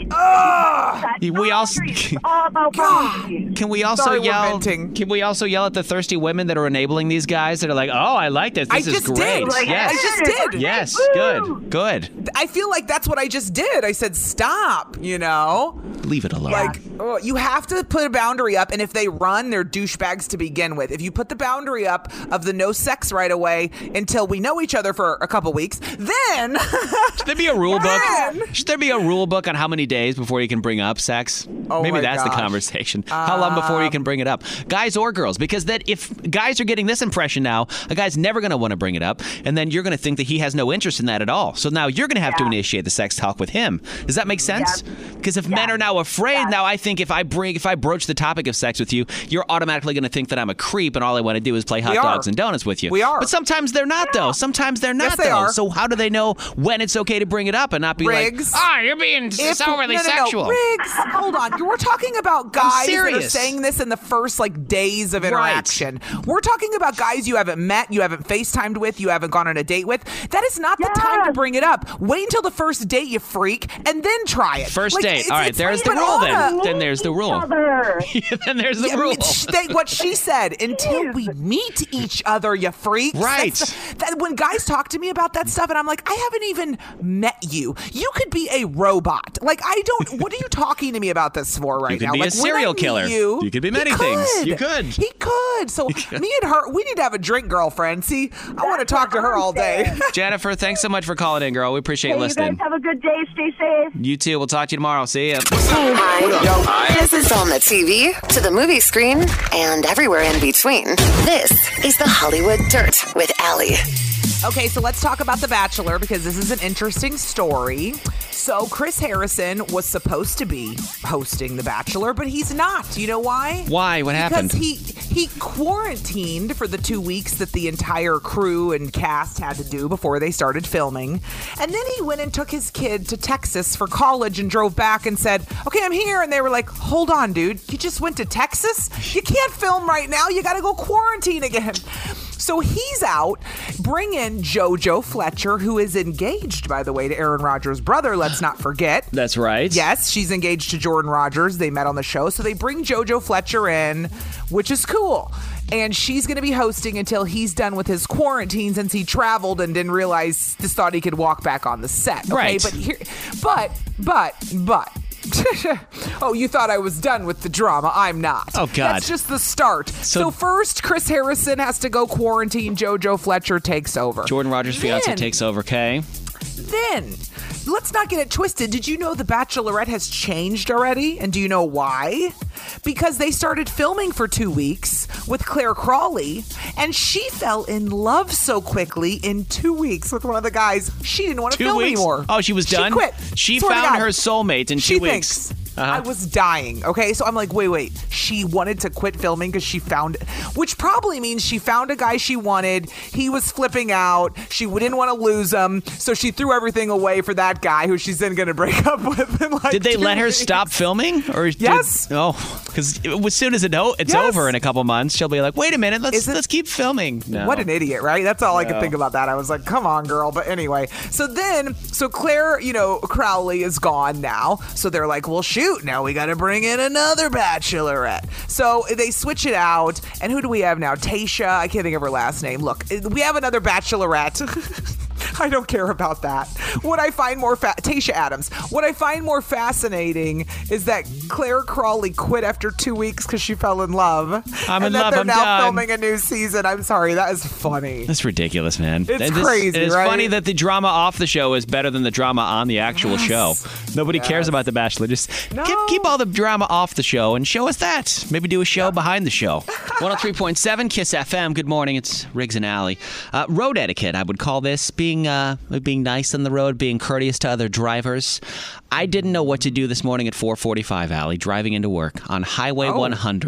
S4: We also-
S6: it's all about boundaries.
S4: Can we also
S3: Sorry, we're
S4: yell?
S3: venting.
S4: Can we also yell at the thirsty women that are enabling these guys that are like, "Oh, I like this. This
S3: I
S4: is
S3: just
S4: great."
S3: did. Like,
S4: Yes.
S3: I just did.
S4: Yes.
S6: Woo!
S4: Good.
S3: I feel like that's what I just did. I said, stop, you know?
S4: Leave it alone.
S3: Like, you have to put a boundary up, and if they run, they're douchebags to begin with. If you put the boundary up of the no sex right away until we know each other for a couple weeks, then
S4: Should there be a rule book?
S3: Man.
S4: Should there be a rule book on how many days before you can bring up sex?
S3: Oh
S4: Maybe
S3: my
S4: that's the
S3: gosh.
S4: conversation. How long before you can bring it up? Guys or girls? Because that if guys are getting this impression now, a guy's never going to want to bring it up, and then you're going to think that he has no interest in that at all. So now you're going to have to initiate the sex talk with him. Does that make sense? Because if men are now afraid, now I think if I broach the topic of sex with you, you're automatically going to think that I'm a creep, and all I want to do is play hot
S3: We are.
S4: dogs and donuts with you.
S3: We are.
S4: But sometimes they're not, though. Sometimes they're not,
S3: Yes, they
S4: though.
S3: are.
S4: So how do they know when it's okay to bring it up and not be
S3: Riggs.
S4: like, you're being so overly sexual.
S3: No. Riggs, hold on. We're talking about guys that are
S4: serious.
S3: saying this in the first days of interaction. We're talking about guys you haven't met, you haven't FaceTimed with, you haven't gone on a date with. That is not the time to bring it up. Wait until the first date, you freak, and then try it.
S4: First date.
S3: it's-
S4: All right,
S3: it's
S4: there's
S3: not
S4: the
S3: even
S4: rule
S3: on
S4: then.
S3: a-
S4: Then there's the rule. Then there's the
S3: Yeah,
S4: rule.
S3: what she said, until we meet each other, you freaks.
S4: Right.
S3: That when guys talk to me about that stuff, and I'm like, I haven't even met you. You could be a robot. Like, I don't. What are you talking to me about this for right
S4: You could
S3: now?
S4: be a
S3: Like, when I
S4: serial
S3: meet
S4: killer.
S3: You
S4: You could be
S3: he
S4: many things.
S3: could.
S4: You could.
S3: He could. So me and her, we need to have a drink, girlfriend. See, I want to talk to her all day.
S4: Jennifer, thanks so much for calling in, girl. We appreciate
S6: Hey, you
S4: listening.
S6: guys have a good day. Stay safe.
S4: You too. We'll talk to you tomorrow. See ya.
S2: Hi. This is on the TV, to the movie screen, and everywhere in between. This is the Hollywood Dirt with Allie.
S3: Okay, so let's talk about The Bachelor because this is an interesting story. So Chris Harrison was supposed to be hosting The Bachelor, but he's not. You know why?
S4: Why? What happened?
S3: Because he quarantined for the 2 weeks that the entire crew and cast had to do before they started filming. And then he went and took his kid to Texas for college and drove back and said, okay, I'm here. And they were like, hold on, dude. You just went to Texas? You can't film right now. You got to go quarantine again. So he's out. Bring in JoJo Fletcher, who is engaged, by the way, to Aaron Rodgers' brother. Let's not forget.
S4: That's right.
S3: Yes, she's engaged to Jordan Rodgers. They met on the show. So they bring JoJo Fletcher in, which is cool. And she's going to be hosting until he's done with his quarantine since he traveled and didn't realize, just thought he could walk back on the set. Okay?
S4: Right.
S3: But oh, you thought I was done with the drama. I'm not.
S4: Oh, God.
S3: That's just the start. So first, Chris Harrison has to go quarantine. JoJo Fletcher takes over.
S4: Jordan Rodgers' fiance
S3: Then-
S4: takes over, okay?
S3: Then, let's not get it twisted. Did you know The Bachelorette has changed already? And do you know why? Because they started filming for 2 weeks with Claire Crawley, and she fell in love so quickly in 2 weeks with one of the guys. She didn't want to
S4: 2
S3: film
S4: weeks?
S3: anymore.
S4: Oh, she was done?
S3: She quit.
S4: She
S3: Swear to
S4: found
S3: God.
S4: her soulmate in
S3: She
S4: 2 weeks.
S3: thinks I was dying. Okay, so I'm like, wait. She wanted to quit filming because she found, which probably means she found a guy she wanted. He was flipping out. She didn't want to lose him, so she threw everything away for that guy who she's then going to break up with. In like
S4: Did they
S3: 2
S4: let her
S3: weeks.
S4: stop filming? Or
S3: Yes.
S4: because as soon as it's
S3: Yes.
S4: over in a couple months, she'll be like, wait a minute,
S3: Is it-
S4: let's keep filming. No.
S3: What an idiot, right? That's all I could think about that. I was like, come on, girl. But anyway, so Claire, Crowley is gone now. So they're like, well, shoot, now we got to bring in another Bachelorette. So they switch it out. And who do we have now? Tayshia. I can't think of her last name. Look, we have another Bachelorette. I don't care about that. What I find more Tayshia Adams. What I find more fascinating is that Claire Crawley quit after 2 weeks because she fell in love.
S4: I'm in
S3: and that
S4: love,
S3: they're
S4: I'm
S3: now
S4: done.
S3: filming a new season. I'm sorry, that is funny.
S4: That's ridiculous, man.
S3: It's crazy,
S4: It's
S3: right?
S4: funny that the drama off the show is better than the drama on the actual show. Nobody cares about The Bachelor. Just keep all the drama off the show and show us that. Maybe do a show behind the show. 103.7 KISS FM. Good morning. It's Riggs and Alley. Road etiquette, I would call this. Being nice on the road, being courteous to other drivers. I didn't know what to do this morning at 4:45, Alley, driving into work on Highway 100.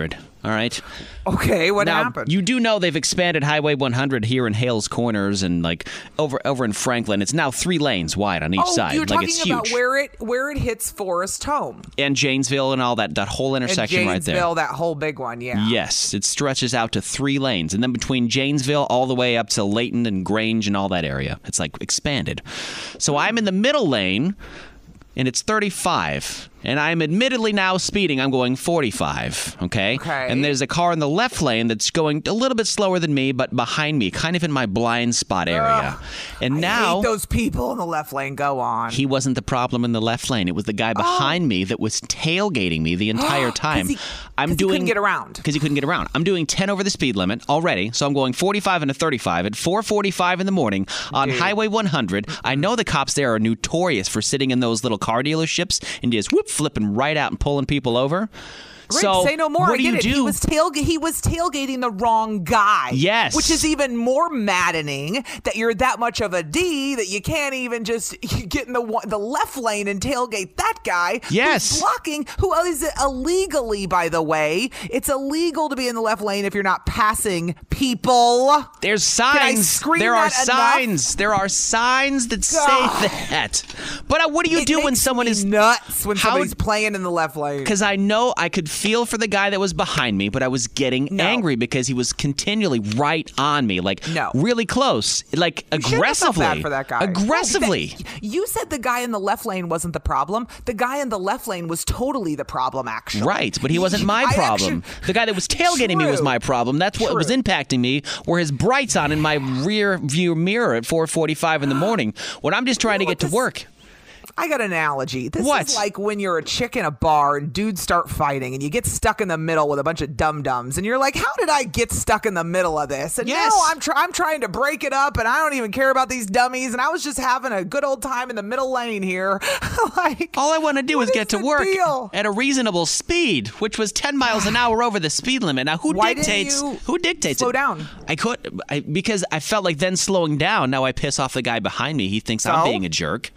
S4: all right?
S3: Okay, what
S4: Now,
S3: happened?
S4: you do know they've expanded Highway 100 here in Hales Corners and like over in Franklin. It's now 3 lanes wide on each side.
S3: You're
S4: like
S3: talking
S4: it's
S3: about
S4: huge.
S3: where it hits Forest Home.
S4: And Janesville and all that whole intersection
S3: And
S4: right there.
S3: Janesville, that whole big one, yeah.
S4: Yes, it stretches out to 3 lanes. And then between Janesville all the way up to Layton and Grange and all that area. It's like expanded. So I'm in the middle lane, and it's 35. And I'm admittedly now speeding. I'm going 45, okay?
S3: Okay.
S4: And there's a car in the left lane that's going a little bit slower than me, but behind me, kind of in my blind spot area. And
S3: I
S4: now
S3: hate those people in the left lane. Go on.
S4: he wasn't the problem in the left lane. It was the guy behind me that was tailgating me the entire time.
S3: he couldn't get around.
S4: Because he couldn't get around. I'm doing 10 over the speed limit already, so I'm going 45 into 35 at 4:45 in the morning on Highway 100. I know the cops there are notorious for sitting in those little car dealerships and just flipping right out and pulling people over.
S3: Rick,
S4: So
S3: say no more.
S4: what
S3: I get
S4: do
S3: it.
S4: you do?
S3: He was tailgating the wrong guy.
S4: Yes.
S3: Which is even more maddening that you're that much of a D that you can't even just get in the left lane and tailgate that guy.
S4: Yes.
S3: Who's blocking, who is it illegally, by the way. It's illegal to be in the left lane if you're not passing people.
S4: There's
S3: Can I
S4: signs.
S3: scream
S4: There are
S3: that enough?
S4: signs. There are signs that say that. But what do you
S3: It
S4: do when
S3: makes
S4: someone
S3: me
S4: is
S3: nuts when
S4: How-
S3: somebody's playing in the left lane?
S4: Because I know I could feel for the guy that was behind me, but I was getting angry because he was continually right on me, like really close, like
S3: You shouldn't have felt
S4: aggressively.
S3: bad for that guy.
S4: Aggressively.
S3: No, you said the guy in the left lane wasn't the problem. The guy in the left lane was totally the problem, actually.
S4: Right, but he wasn't my problem. The guy that was tailgating me was my problem. That's what was impacting me, were his brights on in my rear view mirror at 4:45 in the morning when I'm just trying to get to work.
S3: I got an analogy. This
S4: What?
S3: is like when you're a chick in a bar and dudes start fighting and you get stuck in the middle with a bunch of dum-dums and you're like, how did I get stuck in the middle of this? And
S4: Yes.
S3: now I'm trying to break it up and I don't even care about these dummies and I was just having a good old time in the middle lane here. Like,
S4: all I want to do is get to
S3: the
S4: work
S3: deal?
S4: at a reasonable speed, which was 10 miles an hour over the speed limit. Now, who
S3: Why didn't
S4: dictates
S3: you
S4: it?
S3: slow down?
S4: Because I felt like then slowing down, now I piss off the guy behind me. He thinks I'm
S3: So?
S4: being a jerk.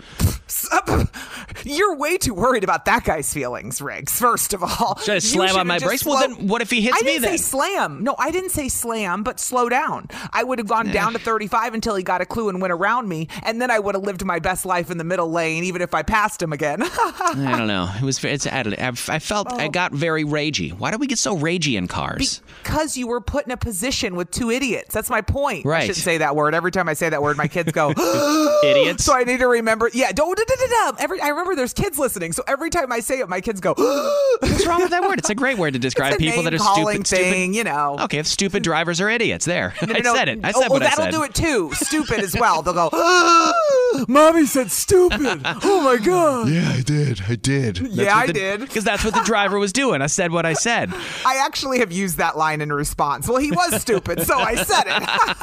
S3: You're way too worried about that guy's feelings, Riggs, first of all.
S4: Should I
S3: You
S4: slam on
S3: should've
S4: my
S3: just
S4: brakes? Well, then what if he hits
S3: I
S4: me
S3: didn't
S4: then?
S3: say slam. No, I didn't say slam, but slow down. I would have gone down to 35 until he got a clue and went around me, and then I would have lived my best life in the middle lane, even if I passed him again.
S4: I don't know. I felt I got very ragey. Why do we get so ragey in cars?
S3: Because you were put in a position with 2 idiots. That's my point.
S4: Right.
S3: I shouldn't say that word. Every time I say that word, my kids go,
S4: Idiots.
S3: So I need to remember. Yeah, I remember there's kids listening, so every time I say it, my kids go,
S4: What's wrong with that word? It's a great word to describe
S3: It's a
S4: people that are
S3: name-calling
S4: stupid.
S3: thing, you know.
S4: Okay, if stupid drivers are idiots. There. I
S3: No,
S4: said it. I said what I
S3: that'll
S4: said.
S3: do it too. Stupid as well. They'll go, Mommy said stupid. Oh my God.
S4: Yeah, I did.
S3: Yeah, I did.
S4: Because that's what the driver was doing. I said what I said.
S3: I actually have used that line in response. Well, he was stupid, so I said it.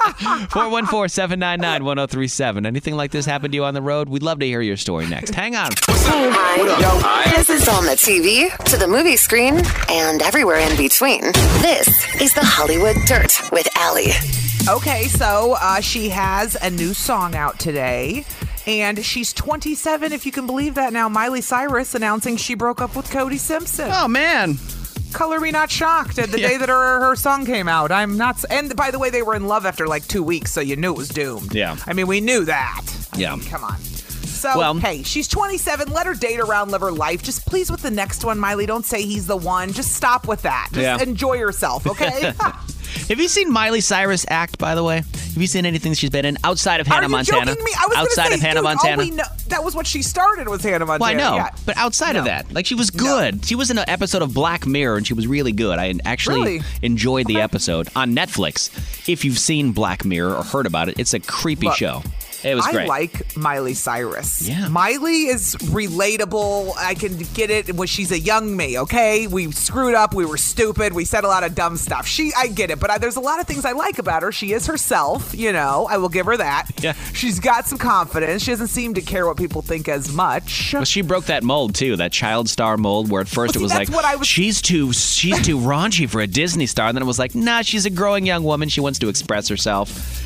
S4: 414-799-1037. Anything like this happen to you on the road? We'd love to hear your story next. Hang on.
S2: Hi. This is on the TV, to the movie screen, and everywhere in between. This is the Hollywood Dirt with Allie.
S3: Okay, so she has a new song out today. And she's 27, if you can believe that now. Miley Cyrus announcing she broke up with Cody Simpson.
S4: Oh, man.
S3: Color me not shocked at the day that her song came out. I'm not. And by the way, they were in love after like 2 weeks, so you knew it was doomed.
S4: Yeah.
S3: I mean, we knew that.
S4: Yeah.
S3: I mean, come on. So, hey, she's 27. Let her date around, live her life. Just please with the next one, Miley. Don't say he's the one. Just stop with that. Just enjoy yourself, okay?
S4: Have you seen Miley Cyrus act, by the way? Have you seen anything she's been in outside of Hannah Montana?
S3: Are you joking me? I was
S4: outside
S3: gonna say,
S4: of Hannah Montana?
S3: All we know, that was what she started, was Hannah Montana.
S4: Well, I know,
S3: yeah.
S4: but outside of that, like she was good. She was in an episode of Black Mirror, and she was really good. I actually enjoyed the episode on Netflix. If you've seen Black Mirror or heard about it, it's a creepy show. It was great.
S3: I like Miley Cyrus.
S4: Yeah.
S3: Miley is relatable. I can get it when she's a young me, okay? We screwed up. We were stupid. We said a lot of dumb stuff. I get it, but there's a lot of things I like about her. She is herself, you know. I will give her that.
S4: Yeah.
S3: She's got some confidence. She doesn't seem to care what people think as much.
S4: Well, she broke that mold, too, that child star mold, where at first it was like, she's too raunchy for a Disney star. And then it was like, nah, she's a growing young woman. She wants to express herself.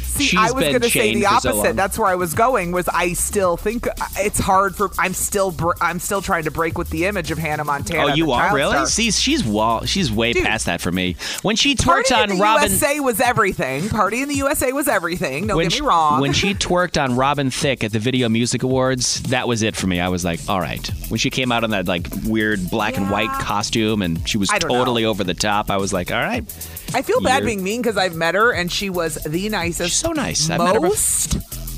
S3: See,
S4: She's
S3: I was
S4: been
S3: going to say
S4: chained
S3: the
S4: for so
S3: opposite.
S4: long.
S3: That's where I was going. Was I still think it's hard for? I'm still trying to break with the image of Hannah Montana.
S4: Oh, you
S3: the
S4: are
S3: child
S4: really?
S3: star.
S4: See, she's way
S3: Dude,
S4: past that for me. When she
S3: Party
S4: twerked
S3: in
S4: on
S3: the
S4: Robin,
S3: USA was everything. Party in the USA was everything. Don't get me wrong.
S4: When she twerked on Robin Thicke at the Video Music Awards, that was it for me. I was like, all right. When she came out in that like weird black and white costume and she was
S3: I don't
S4: totally
S3: know.
S4: over the top, I was like, all right.
S3: I feel bad
S4: You're-
S3: being mean because I've met her and she was the nicest.
S4: She's so nice. I've met her
S3: Most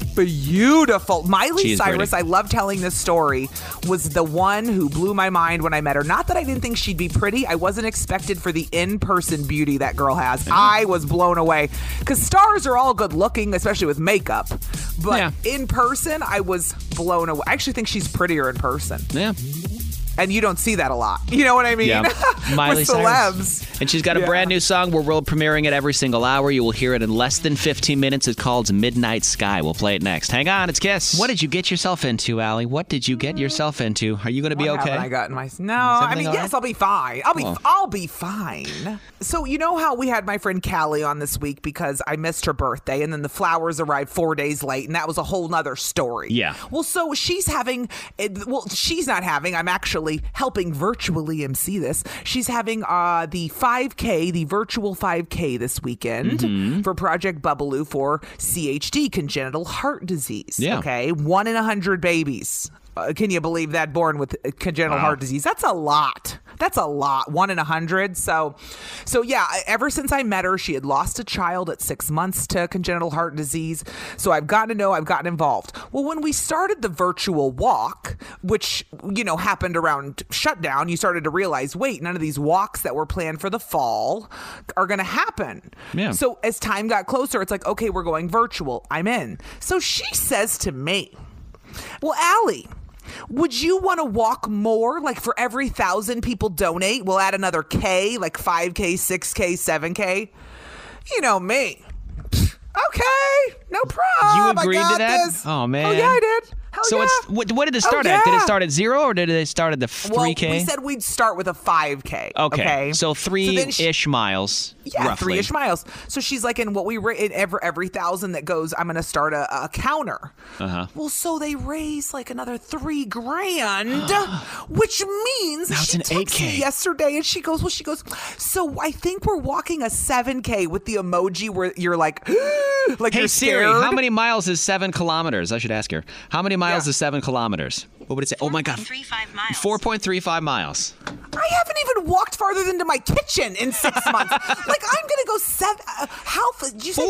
S3: beautiful. Miley
S4: She is
S3: Cyrus,
S4: pretty.
S3: I love telling this story, was the one who blew my mind when I met her. Not that I didn't think she'd be pretty. I wasn't expected for the in-person beauty that girl has. I was blown away. Because stars are all good looking, especially with makeup. But
S4: Yeah.
S3: in person, I was blown away. I actually think she's prettier in person.
S4: Yeah.
S3: And you don't see that a lot. You know what I mean?
S4: Yeah. Miley
S3: with
S4: Cyrus.
S3: celebs.
S4: And she's got a
S3: Yeah.
S4: brand new song. We're world premiering it every single hour. You will hear it in less than 15 minutes. It's called Midnight Sky. We'll play it next. Hang on, it's Kiss. What did you get yourself into, Allie? What did you get yourself into? Are you going to be
S3: What
S4: okay?
S3: haven't I gotten no, I
S4: everything
S3: mean,
S4: all
S3: yes,
S4: right?
S3: I'll be fine. I'll be fine. So you know how we had my friend Callie on this week because I missed her birthday, and then the flowers arrived 4 days late, and that was a whole nother story.
S4: Yeah.
S3: Well, so she's having. Well, she's not having. I'm actually helping virtually MC this. She's having the 5K, the virtual 5K this weekend for Project Bubbaloo for CHD, congenital heart disease.
S4: Yeah.
S3: Okay, 1 in 100 babies. Can you believe that, born with congenital heart disease? That's a lot. That's a lot. 1 in 100. So yeah, ever since I met her, she had lost a child at 6 months to congenital heart disease. So I've gotten to know, I've gotten involved. Well, when we started the virtual walk, which, you know, happened around shutdown, you started to realize, wait, none of these walks that were planned for the fall are going to happen.
S4: Yeah.
S3: So as time got closer, it's like, okay, we're going virtual. I'm in. So she says to me, well, Allie, would you want to walk more? Like for every 1,000 people donate, we'll add another K, like 5K, 6K, 7K. You know me. Okay, no problem.
S4: You agreed
S3: I got
S4: to that?
S3: This.
S4: Oh, man.
S3: Oh, yeah, I did. Hell
S4: So
S3: yeah.
S4: it's what did it start at? Did it start at 0 or did it start at the 3K?
S3: Well, we said we'd start with a 5K.
S4: Okay. So
S3: then
S4: 3-ish miles.
S3: Yeah,
S4: roughly.
S3: 3-ish miles. So she's like, and what we in every 1,000 that goes, I'm going to start a counter.
S4: Uh-huh.
S3: Well, so they raised like another $3,000, which means
S4: Now it's
S3: she
S4: an
S3: texted
S4: 8K.
S3: me yesterday, and she goes, so I think we're walking a 7K with the emoji where you're like, like
S4: Hey
S3: you're
S4: Siri,
S3: scared.
S4: how many miles is 7 kilometers? I should ask her. How many miles is 7 kilometers? What would it say? Oh my God.
S7: 4.35 miles.
S4: 4.35 miles.
S3: I haven't even walked farther than to my kitchen in 6 months. Like I'm gonna go did you say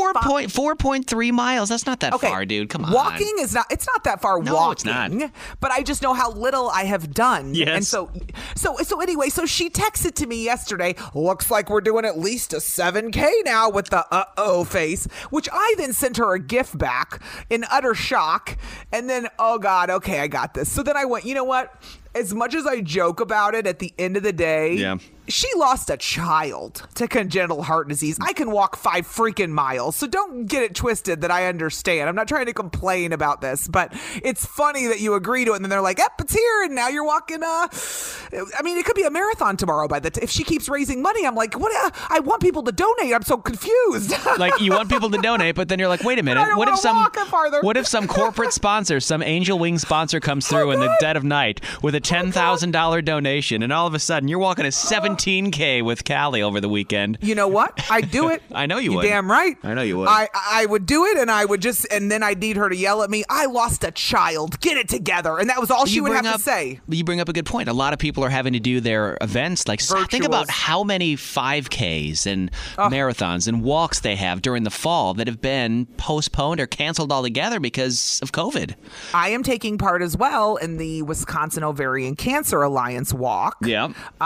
S4: 4.3 miles. That's not that far, dude. Come on.
S3: Walking is not. It's not that far.
S4: No,
S3: walking,
S4: it's not.
S3: But I just know how little I have done.
S4: Yes.
S3: And so anyway, so she texted to me yesterday. Looks like we're doing at least a 7K now with the face. Which I then sent her a gift back in utter shock. And then, oh God, okay, I got this. So then I went, you know what? As much as I joke about it, at the end of the day,
S4: Yeah.
S3: she lost a child to congenital heart disease. I can walk 5 freaking miles. So don't get it twisted that I understand. I'm not trying to complain about this, but it's funny that you agree to it and then they're like, yep, it's here. And now you're walking. I mean, it could be a marathon tomorrow if she keeps raising money. I'm like, what? I want people to donate. I'm so confused.
S4: Like you want people to donate, but then you're like, wait a minute.
S3: I don't
S4: What if
S3: wanna walk it farther.
S4: What if some corporate sponsor, some Angel Wing sponsor comes through in the dead of night with a $10,000 donation, and all of a sudden you're walking a 17K with Callie over the weekend?
S3: You know what? I'd do it.
S4: I know you would.
S3: Damn right.
S4: I know you would.
S3: I would do it, and I would and then I'd need her to yell at me, I lost a child. Get it together. And that was all she would have to say.
S4: You bring up a good point. A lot of people are having to do their events. Like, think about how many 5Ks and marathons and walks they have during the fall that have been postponed or canceled altogether because of COVID.
S3: I am taking part as well in the Wisconsin Ovarian Cancer Alliance walk.
S4: Yeah.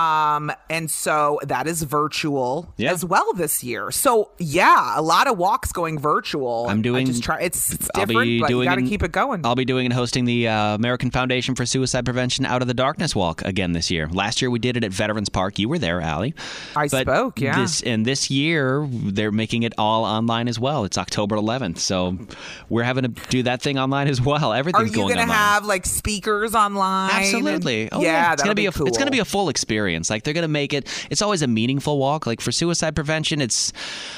S3: And so that is virtual
S4: Yeah.
S3: as well this year. So yeah, a lot of walks going virtual.
S4: I'm doing.
S3: It's
S4: I'll
S3: different,
S4: be
S3: but
S4: doing
S3: you got to
S4: and-
S3: keep it going.
S4: I'll be doing and hosting the American Foundation for Suicide Prevention Out of the Darkness walk again this year. Last year we did it at Veterans Park. You were there, Allie.
S3: I spoke, yeah.
S4: This year they're making it all online as well. It's October 11th, so we're having to do that thing online as well.
S3: Are
S4: Everything's
S3: you
S4: going
S3: going to
S4: online.
S3: have like speakers online?
S4: Absolutely. Oh,
S3: yeah,
S4: it's gonna be
S3: cool.
S4: It's gonna be a full experience. Like they're gonna make it. It's always a meaningful walk. Like for suicide prevention, it's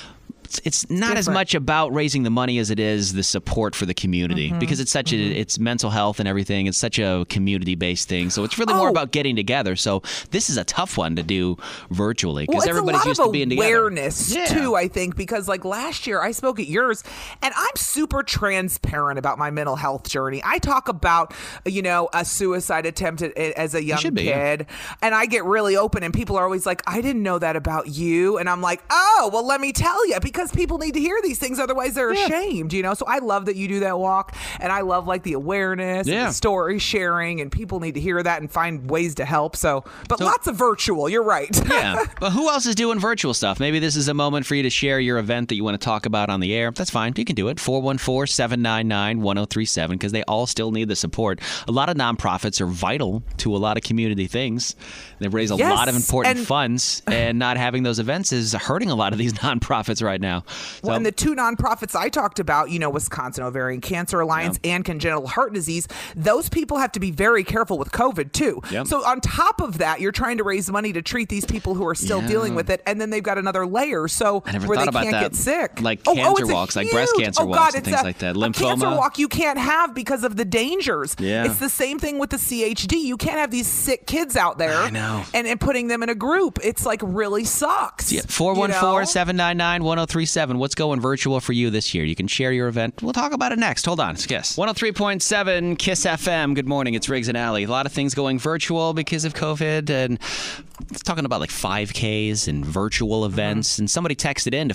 S4: it's not as much about raising the money as it is the support for the community because it's such it's mental health and everything. It's such a community-based thing. So it's really more about getting together. So this is a tough one to do virtually because everybody's used to being together.
S3: Awareness too, I think, because like last year I spoke at yours and I'm super transparent about my mental health journey. I talk about, a suicide attempt as a young kid and I get really open and people are always like, I didn't know that about you. And I'm like, oh, well, let me tell you, because people need to hear these things. Otherwise they're ashamed, So I love that you do that walk and I love like the awareness and the story sharing and people need to hear that and find ways to help. So lots of virtual. You're right.
S4: Yeah. But who else is doing virtual stuff? Maybe this is a moment for you to share your event that you want to talk about on the air. That's fine. You can do it. 414-799-1037 because they all still need the support. A lot of nonprofits are vital to a lot of community things. They raise a lot of important funds, and not having those events is hurting a lot of these nonprofits right now.
S3: Well, and the two nonprofits I talked about, Wisconsin Ovarian Cancer Alliance and Congenital Heart Disease, those people have to be very careful with COVID too. Yep. So on top of that, you're trying to raise money to treat these people who are still dealing with it, and then they've got another layer. So where they can't get sick,
S4: like cancer walks, like breast cancer walks, and things like that. Lymphoma.
S3: A cancer walk you can't have because of the dangers. Yeah. It's the same thing with the CHD. You can't have these sick kids out there.
S4: I know.
S3: And putting them in a group. It's like really sucks.
S4: Yeah. 414-799-1037. What's going virtual for you this year? You can share your event. We'll talk about it next. Hold on. It's Kiss. 103.7 Kiss FM. Good morning. It's Riggs and Alley. A lot of things going virtual because of COVID, and it's talking about like 5Ks and virtual events. And somebody texted in to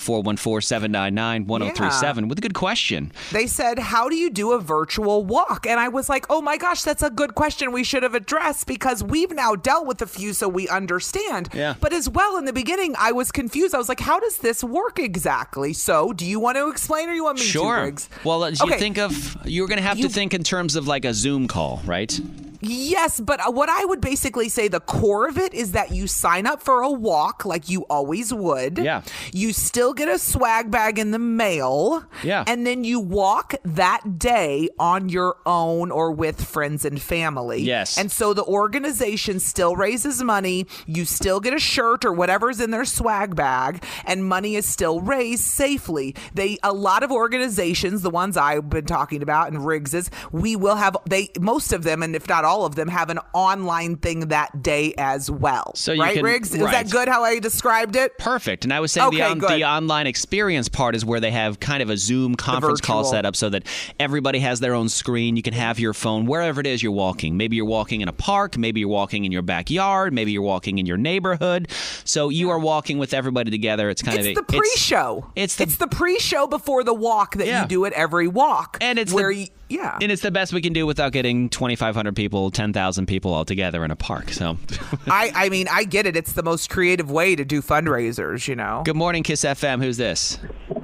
S4: 414-799-1037 with a good question.
S3: They said, how do you do a virtual walk? And I was like, oh my gosh, that's a good question we should have addressed because we've now dealt with a few so we understand. Yeah. But as well, in the beginning, I was confused. I was like, how does this work exactly? So do you want to explain or you want me to, Riggs?
S4: Well, you think of, you're going to have to think in terms of like a Zoom call, right?
S3: Yes, but what I would basically say the core of it is that you sign up for a walk like you always would.
S4: Yeah.
S3: You still get a swag bag in the mail.
S4: Yeah.
S3: And then you walk that day on your own or with friends and family.
S4: Yes.
S3: And so the organization still raises money. You still get a shirt or whatever's in their swag bag, and money is still raised safely. A lot of organizations, the ones I've been talking about and Riggs's, most of them, and if not all of them, have an online thing that day as well.
S4: So
S3: right, Riggs? Is that good how I described it?
S4: Perfect. And I was saying the online experience part is where they have kind of a Zoom conference call set up so that everybody has their own screen. You can have your phone wherever it is you're walking. Maybe you're walking in a park. Maybe you're walking in your backyard. Maybe you're walking in your neighborhood. So you are walking with everybody together. It's kind of
S3: the pre-show. It's the pre-show before the walk that you do at every walk.
S4: And it's and it's the best we can do without getting 2,500 people, 10,000 people all together in a park. So,
S3: I mean, I get it. It's the most creative way to do fundraisers,
S4: Good morning, Kiss FM. Who's this?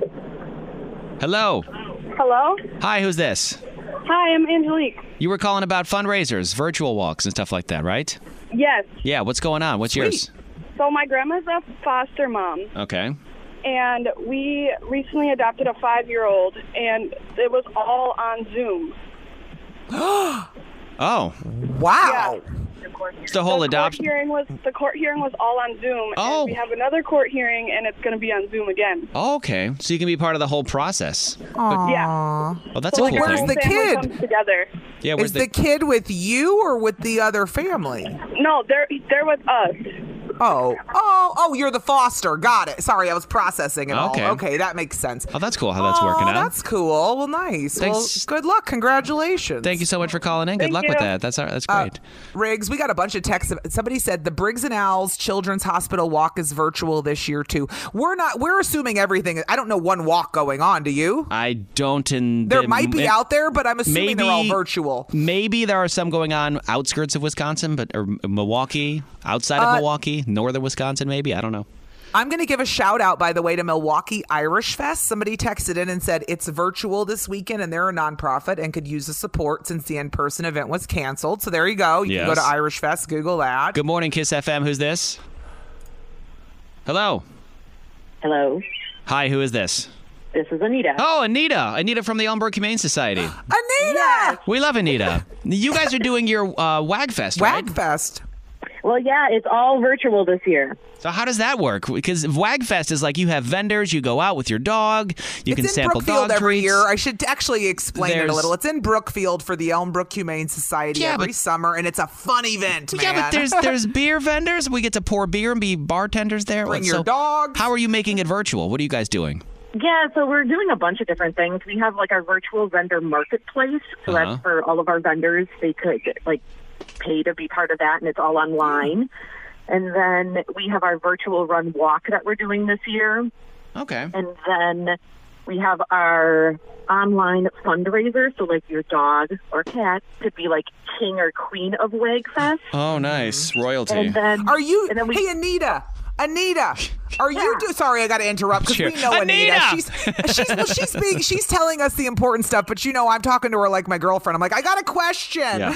S4: Hello.
S5: Hello?
S4: Hi, who's this?
S5: Hi, I'm Angelique.
S4: You were calling about fundraisers, virtual walks and stuff like that, right?
S5: Yes.
S4: Yeah, what's going on? What's yours?
S5: So my grandma's a foster mom.
S4: Okay.
S5: And we recently adopted a 5-year-old, and it was all on Zoom.
S4: Oh.
S3: Wow.
S5: Yeah.
S4: The whole adoption.
S5: The court hearing was all on Zoom.
S4: Oh.
S5: And we have another court hearing, and it's going to be on Zoom again.
S4: Oh, okay. So you can be part of the whole process.
S5: Yeah.
S4: Well, that's a cool
S3: where's
S4: thing.
S3: the kid?
S5: Comes together.
S4: Yeah,
S3: is the kid with you or with the other family?
S5: No, they're with us.
S3: Oh, you're the foster. Got it. Sorry, I was processing it all. Okay, that makes sense.
S4: Oh, that's cool how that's working out.
S3: That's cool. Well, nice.
S4: Thanks.
S3: Well, good luck. Congratulations.
S4: Thank you so much for calling in. Good luck with that. That's great.
S3: Riggs, we got a bunch of texts. Somebody said the Briggs and Owls Children's Hospital walk is virtual this year too. We're assuming everything. I don't know one walk going on. Do you?
S4: I don't.
S3: There might be out there, but I'm assuming they're all virtual.
S4: Maybe there are some going on outskirts of Wisconsin, or Milwaukee, outside of Milwaukee. Northern Wisconsin, maybe. I don't know.
S3: I'm going to give a shout out, by the way, to Milwaukee Irish Fest. Somebody texted in and said it's virtual this weekend and they're a nonprofit and could use the support since the in-person event was canceled. So there you go. You can go to Irish Fest, Google that.
S4: Good morning, Kiss FM. Who's this? Hello.
S7: Hello.
S4: Hi, who is this?
S7: This is Anita.
S4: Oh, Anita. Anita from the Ellenburg Humane Society.
S3: Anita!
S4: We love Anita. You guys are doing your WAGFest, right?
S3: WAGFest.
S7: Well, yeah, it's all virtual this year.
S4: So how does that work? Because WagFest is like you have vendors, you go out with your dog, you can
S3: It's in
S4: sample
S3: Brookfield
S4: dog
S3: every
S4: treats.
S3: year. I should actually explain it a
S4: There's-
S3: little. It's in Brookfield for the Elmbrook Humane Society
S4: Yeah,
S3: every
S4: but-
S3: summer, and it's a fun event, man.
S4: Yeah, but there's beer vendors. We get to pour beer and be bartenders there.
S3: Bring
S4: So
S3: your dogs.
S4: How are you making it virtual? What are you guys doing?
S7: Yeah, so we're doing a bunch of different things. We have like our virtual vendor marketplace. So
S4: Uh-huh.
S7: that's for all of our vendors. They could like pay to be part of that, and it's all online. And then we have our virtual run walk that we're doing this year.
S4: Okay.
S7: And then we have our online fundraiser. So like your dog or cat could be like king or queen of WagFest.
S4: Oh, nice. Royalty.
S7: And then
S3: Are you?
S7: And then we,
S3: Hey, Anita, are you? Sorry, I got to interrupt because
S4: Sure.
S3: we know Anita.
S4: Anita!
S3: She's telling us the important stuff, but I'm talking to her like my girlfriend. I'm like, I got a question.
S4: Yeah.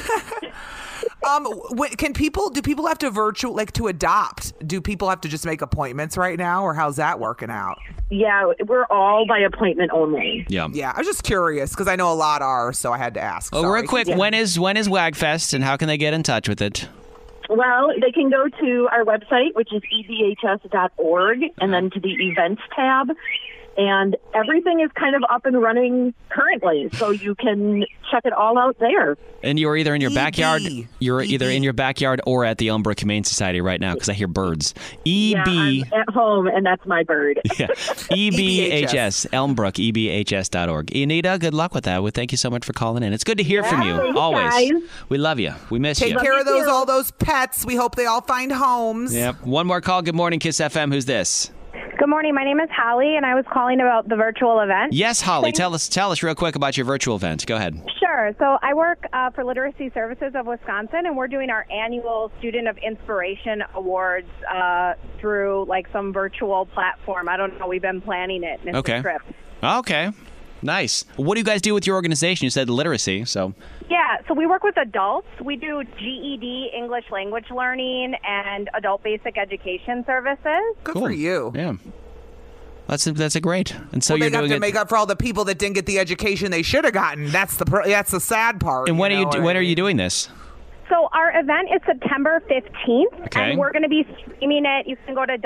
S3: Do people have to to adopt? Do people have to just make appointments right now, or how's that working out?
S7: yeah, we're all by appointment only.
S4: Yeah.
S3: Yeah, I was just curious because I know a lot are, so I had to ask.
S4: Well,
S3: Sorry.
S4: real quick, when is WagFest and how can they get in touch with it?
S7: Well, they can go to our website, which is ebhs.org, and then to the events tab. And everything is kind of up and running currently, so you can check it all out there.
S4: And you're either in your backyard, you're
S3: EB.
S4: either in your backyard or at the Elmbrook Humane Society right now because I hear birds.
S7: Yeah, I'm at home, and that's my bird.
S4: Yeah. EBHS, Elmbrook, EBHS.org. Anita, good luck with that. Well, thank you so much for calling in. It's good to hear from you,
S7: thanks,
S4: always.
S7: guys.
S4: We love you. We miss
S3: Take
S4: you.
S3: care of
S7: you too.
S3: all those pets. We hope they all find homes.
S4: Yep. One more call. Good morning, Kiss FM. Who's this?
S5: Good morning. My name is Holly, and I was calling about the virtual event.
S4: Yes, Holly. Tell us real quick about your virtual event. Go ahead.
S5: Sure. So I work for Literacy Services of Wisconsin, and we're doing our annual Student of Inspiration Awards through like some virtual platform. I don't know. We've been planning it. And it's
S4: Okay.
S5: a trip.
S4: Okay. Nice. What do you guys do with your organization? You said literacy, so.
S5: Yeah, so we work with adults. We do GED, English language learning, and adult basic education services.
S3: Good
S4: Cool.
S3: for you.
S4: Yeah. That's a great. And so
S3: Well,
S4: you're
S3: they have
S4: doing
S3: to
S4: it.
S3: make up for all the people that didn't get the education they should have gotten. That's the sad part.
S4: And when
S3: you know what
S4: when
S3: I
S4: are you
S3: mean?
S4: doing this?
S5: So our event is September 15th,
S4: Okay.
S5: and we're going to be streaming it. You can go to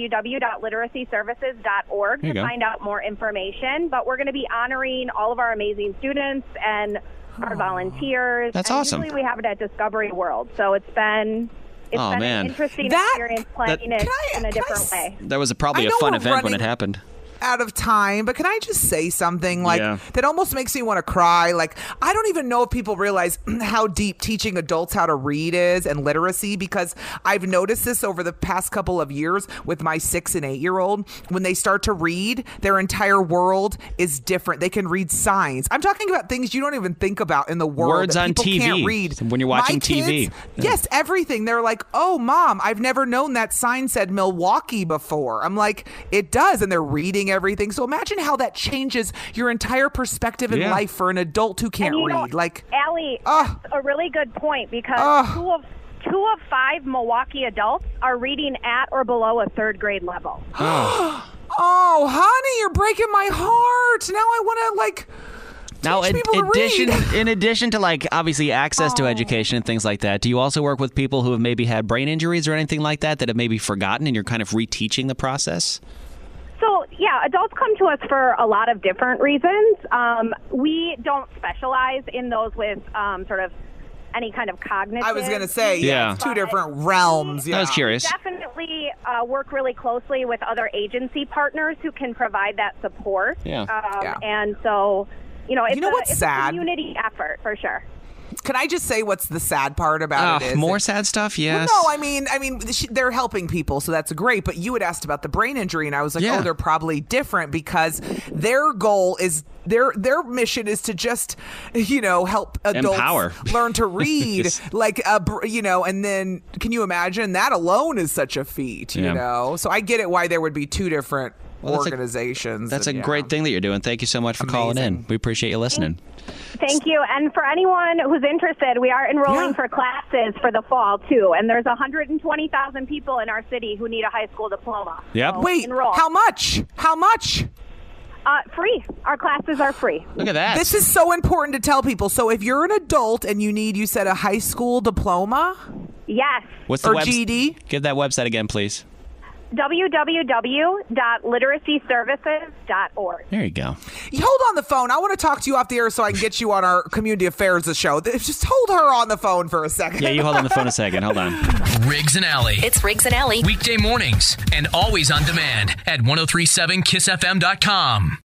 S5: www.literacyservices.org
S4: There you
S5: to
S4: go.
S5: find out more information. But we're going to be honoring all of our amazing students and our volunteers.
S4: That's
S5: and
S4: awesome.
S5: Usually we have it at Discovery World, so it's been
S4: Oh,
S5: an
S4: man.
S5: interesting
S3: That-
S5: experience planning it
S3: Can I-
S5: in a
S3: can I
S5: different
S3: s-
S5: way.
S4: That was probably
S3: I
S4: a
S3: know
S4: fun
S3: we're
S4: event when it
S3: running-
S4: happened.
S3: out of time, but can I just say something
S4: Yeah.
S3: that almost makes me want to cry? Like, I don't even know if people realize how deep teaching adults how to read is and literacy, because I've noticed this over the past couple of years with my 6 and 8-year-old. When they start to read, their entire world is different. They can read signs. I'm talking about things you don't even think about in the world.
S4: Words
S3: that
S4: on
S3: people
S4: TV,
S3: can't read.
S4: when you're watching
S3: My
S4: TV.
S3: kids, yes, everything. They're like, "Oh, Mom, I've never known that sign said Milwaukee before." I'm like, "It does," and they're reading everything. So imagine how that changes your entire perspective in
S4: Yeah.
S3: life for an adult who can't
S5: And you know,
S3: read. Like,
S5: Allie,
S3: Ugh.
S5: that's a really good point, because
S3: Ugh.
S5: two of 5 Milwaukee adults are reading at or below a 3rd grade level.
S3: oh, honey, you're breaking my heart. Now I want to
S4: Now,
S3: teach people to read.
S4: in addition to like obviously access to education and things like that, do you also work with people who have maybe had brain injuries or anything like that have maybe forgotten, and you're kind of reteaching the process?
S5: So, yeah, adults come to us for a lot of different reasons. We don't specialize in those with sort of any kind of cognitive.
S3: I was going to say,
S4: Yeah.
S3: it's two different realms. Yeah.
S4: I was curious.
S5: Definitely work really closely with other agency partners who can provide that support.
S4: Yeah.
S3: Yeah.
S5: And so, it's,
S3: You know what's
S5: it's
S3: sad?
S5: a community effort for sure.
S3: Can I just say what's the sad part about it is
S4: more
S3: that-
S4: sad stuff,
S3: Well,
S4: yes.
S3: no, I mean, they're helping people, so that's great. But you had asked about the brain injury, and I was like,
S4: Yeah.
S3: oh, they're probably different because their goal is their mission is to just, help adults
S4: Empower.
S3: learn to read,
S4: Yes.
S3: and then can you imagine that alone is such a feat,
S4: Yeah.
S3: So I get it why there would be two different
S4: Well, that's a-
S3: organizations.
S4: That's a
S3: and,
S4: great thing that you're doing. Thank you so much for calling in.
S3: Amazing.
S4: We appreciate you listening.
S5: Thank you. And for anyone who's interested, we are enrolling
S3: Yeah.
S5: for classes for the fall, too. And there's 120,000 people in our city who need a high school diploma.
S4: Yep.
S5: So
S3: Wait,
S5: enroll.
S3: how much? How much?
S5: Free. Our classes are free.
S4: Look at that.
S3: This is so important to tell people. So if you're an adult and you said a high school diploma,
S5: Yes.
S4: What's the
S3: Or GED?
S4: Give that website again, please.
S5: www.literacyservices.org.
S4: There you go.
S3: You hold on the phone. I want to talk to you off the air so I can get you on our community affairs show. Just hold her on the phone for a second.
S4: Yeah, you hold on the phone a second. Hold on.
S1: Riggs and Alley.
S2: It's Riggs and Alley.
S1: Weekday mornings and always on demand at 1037kissfm.com.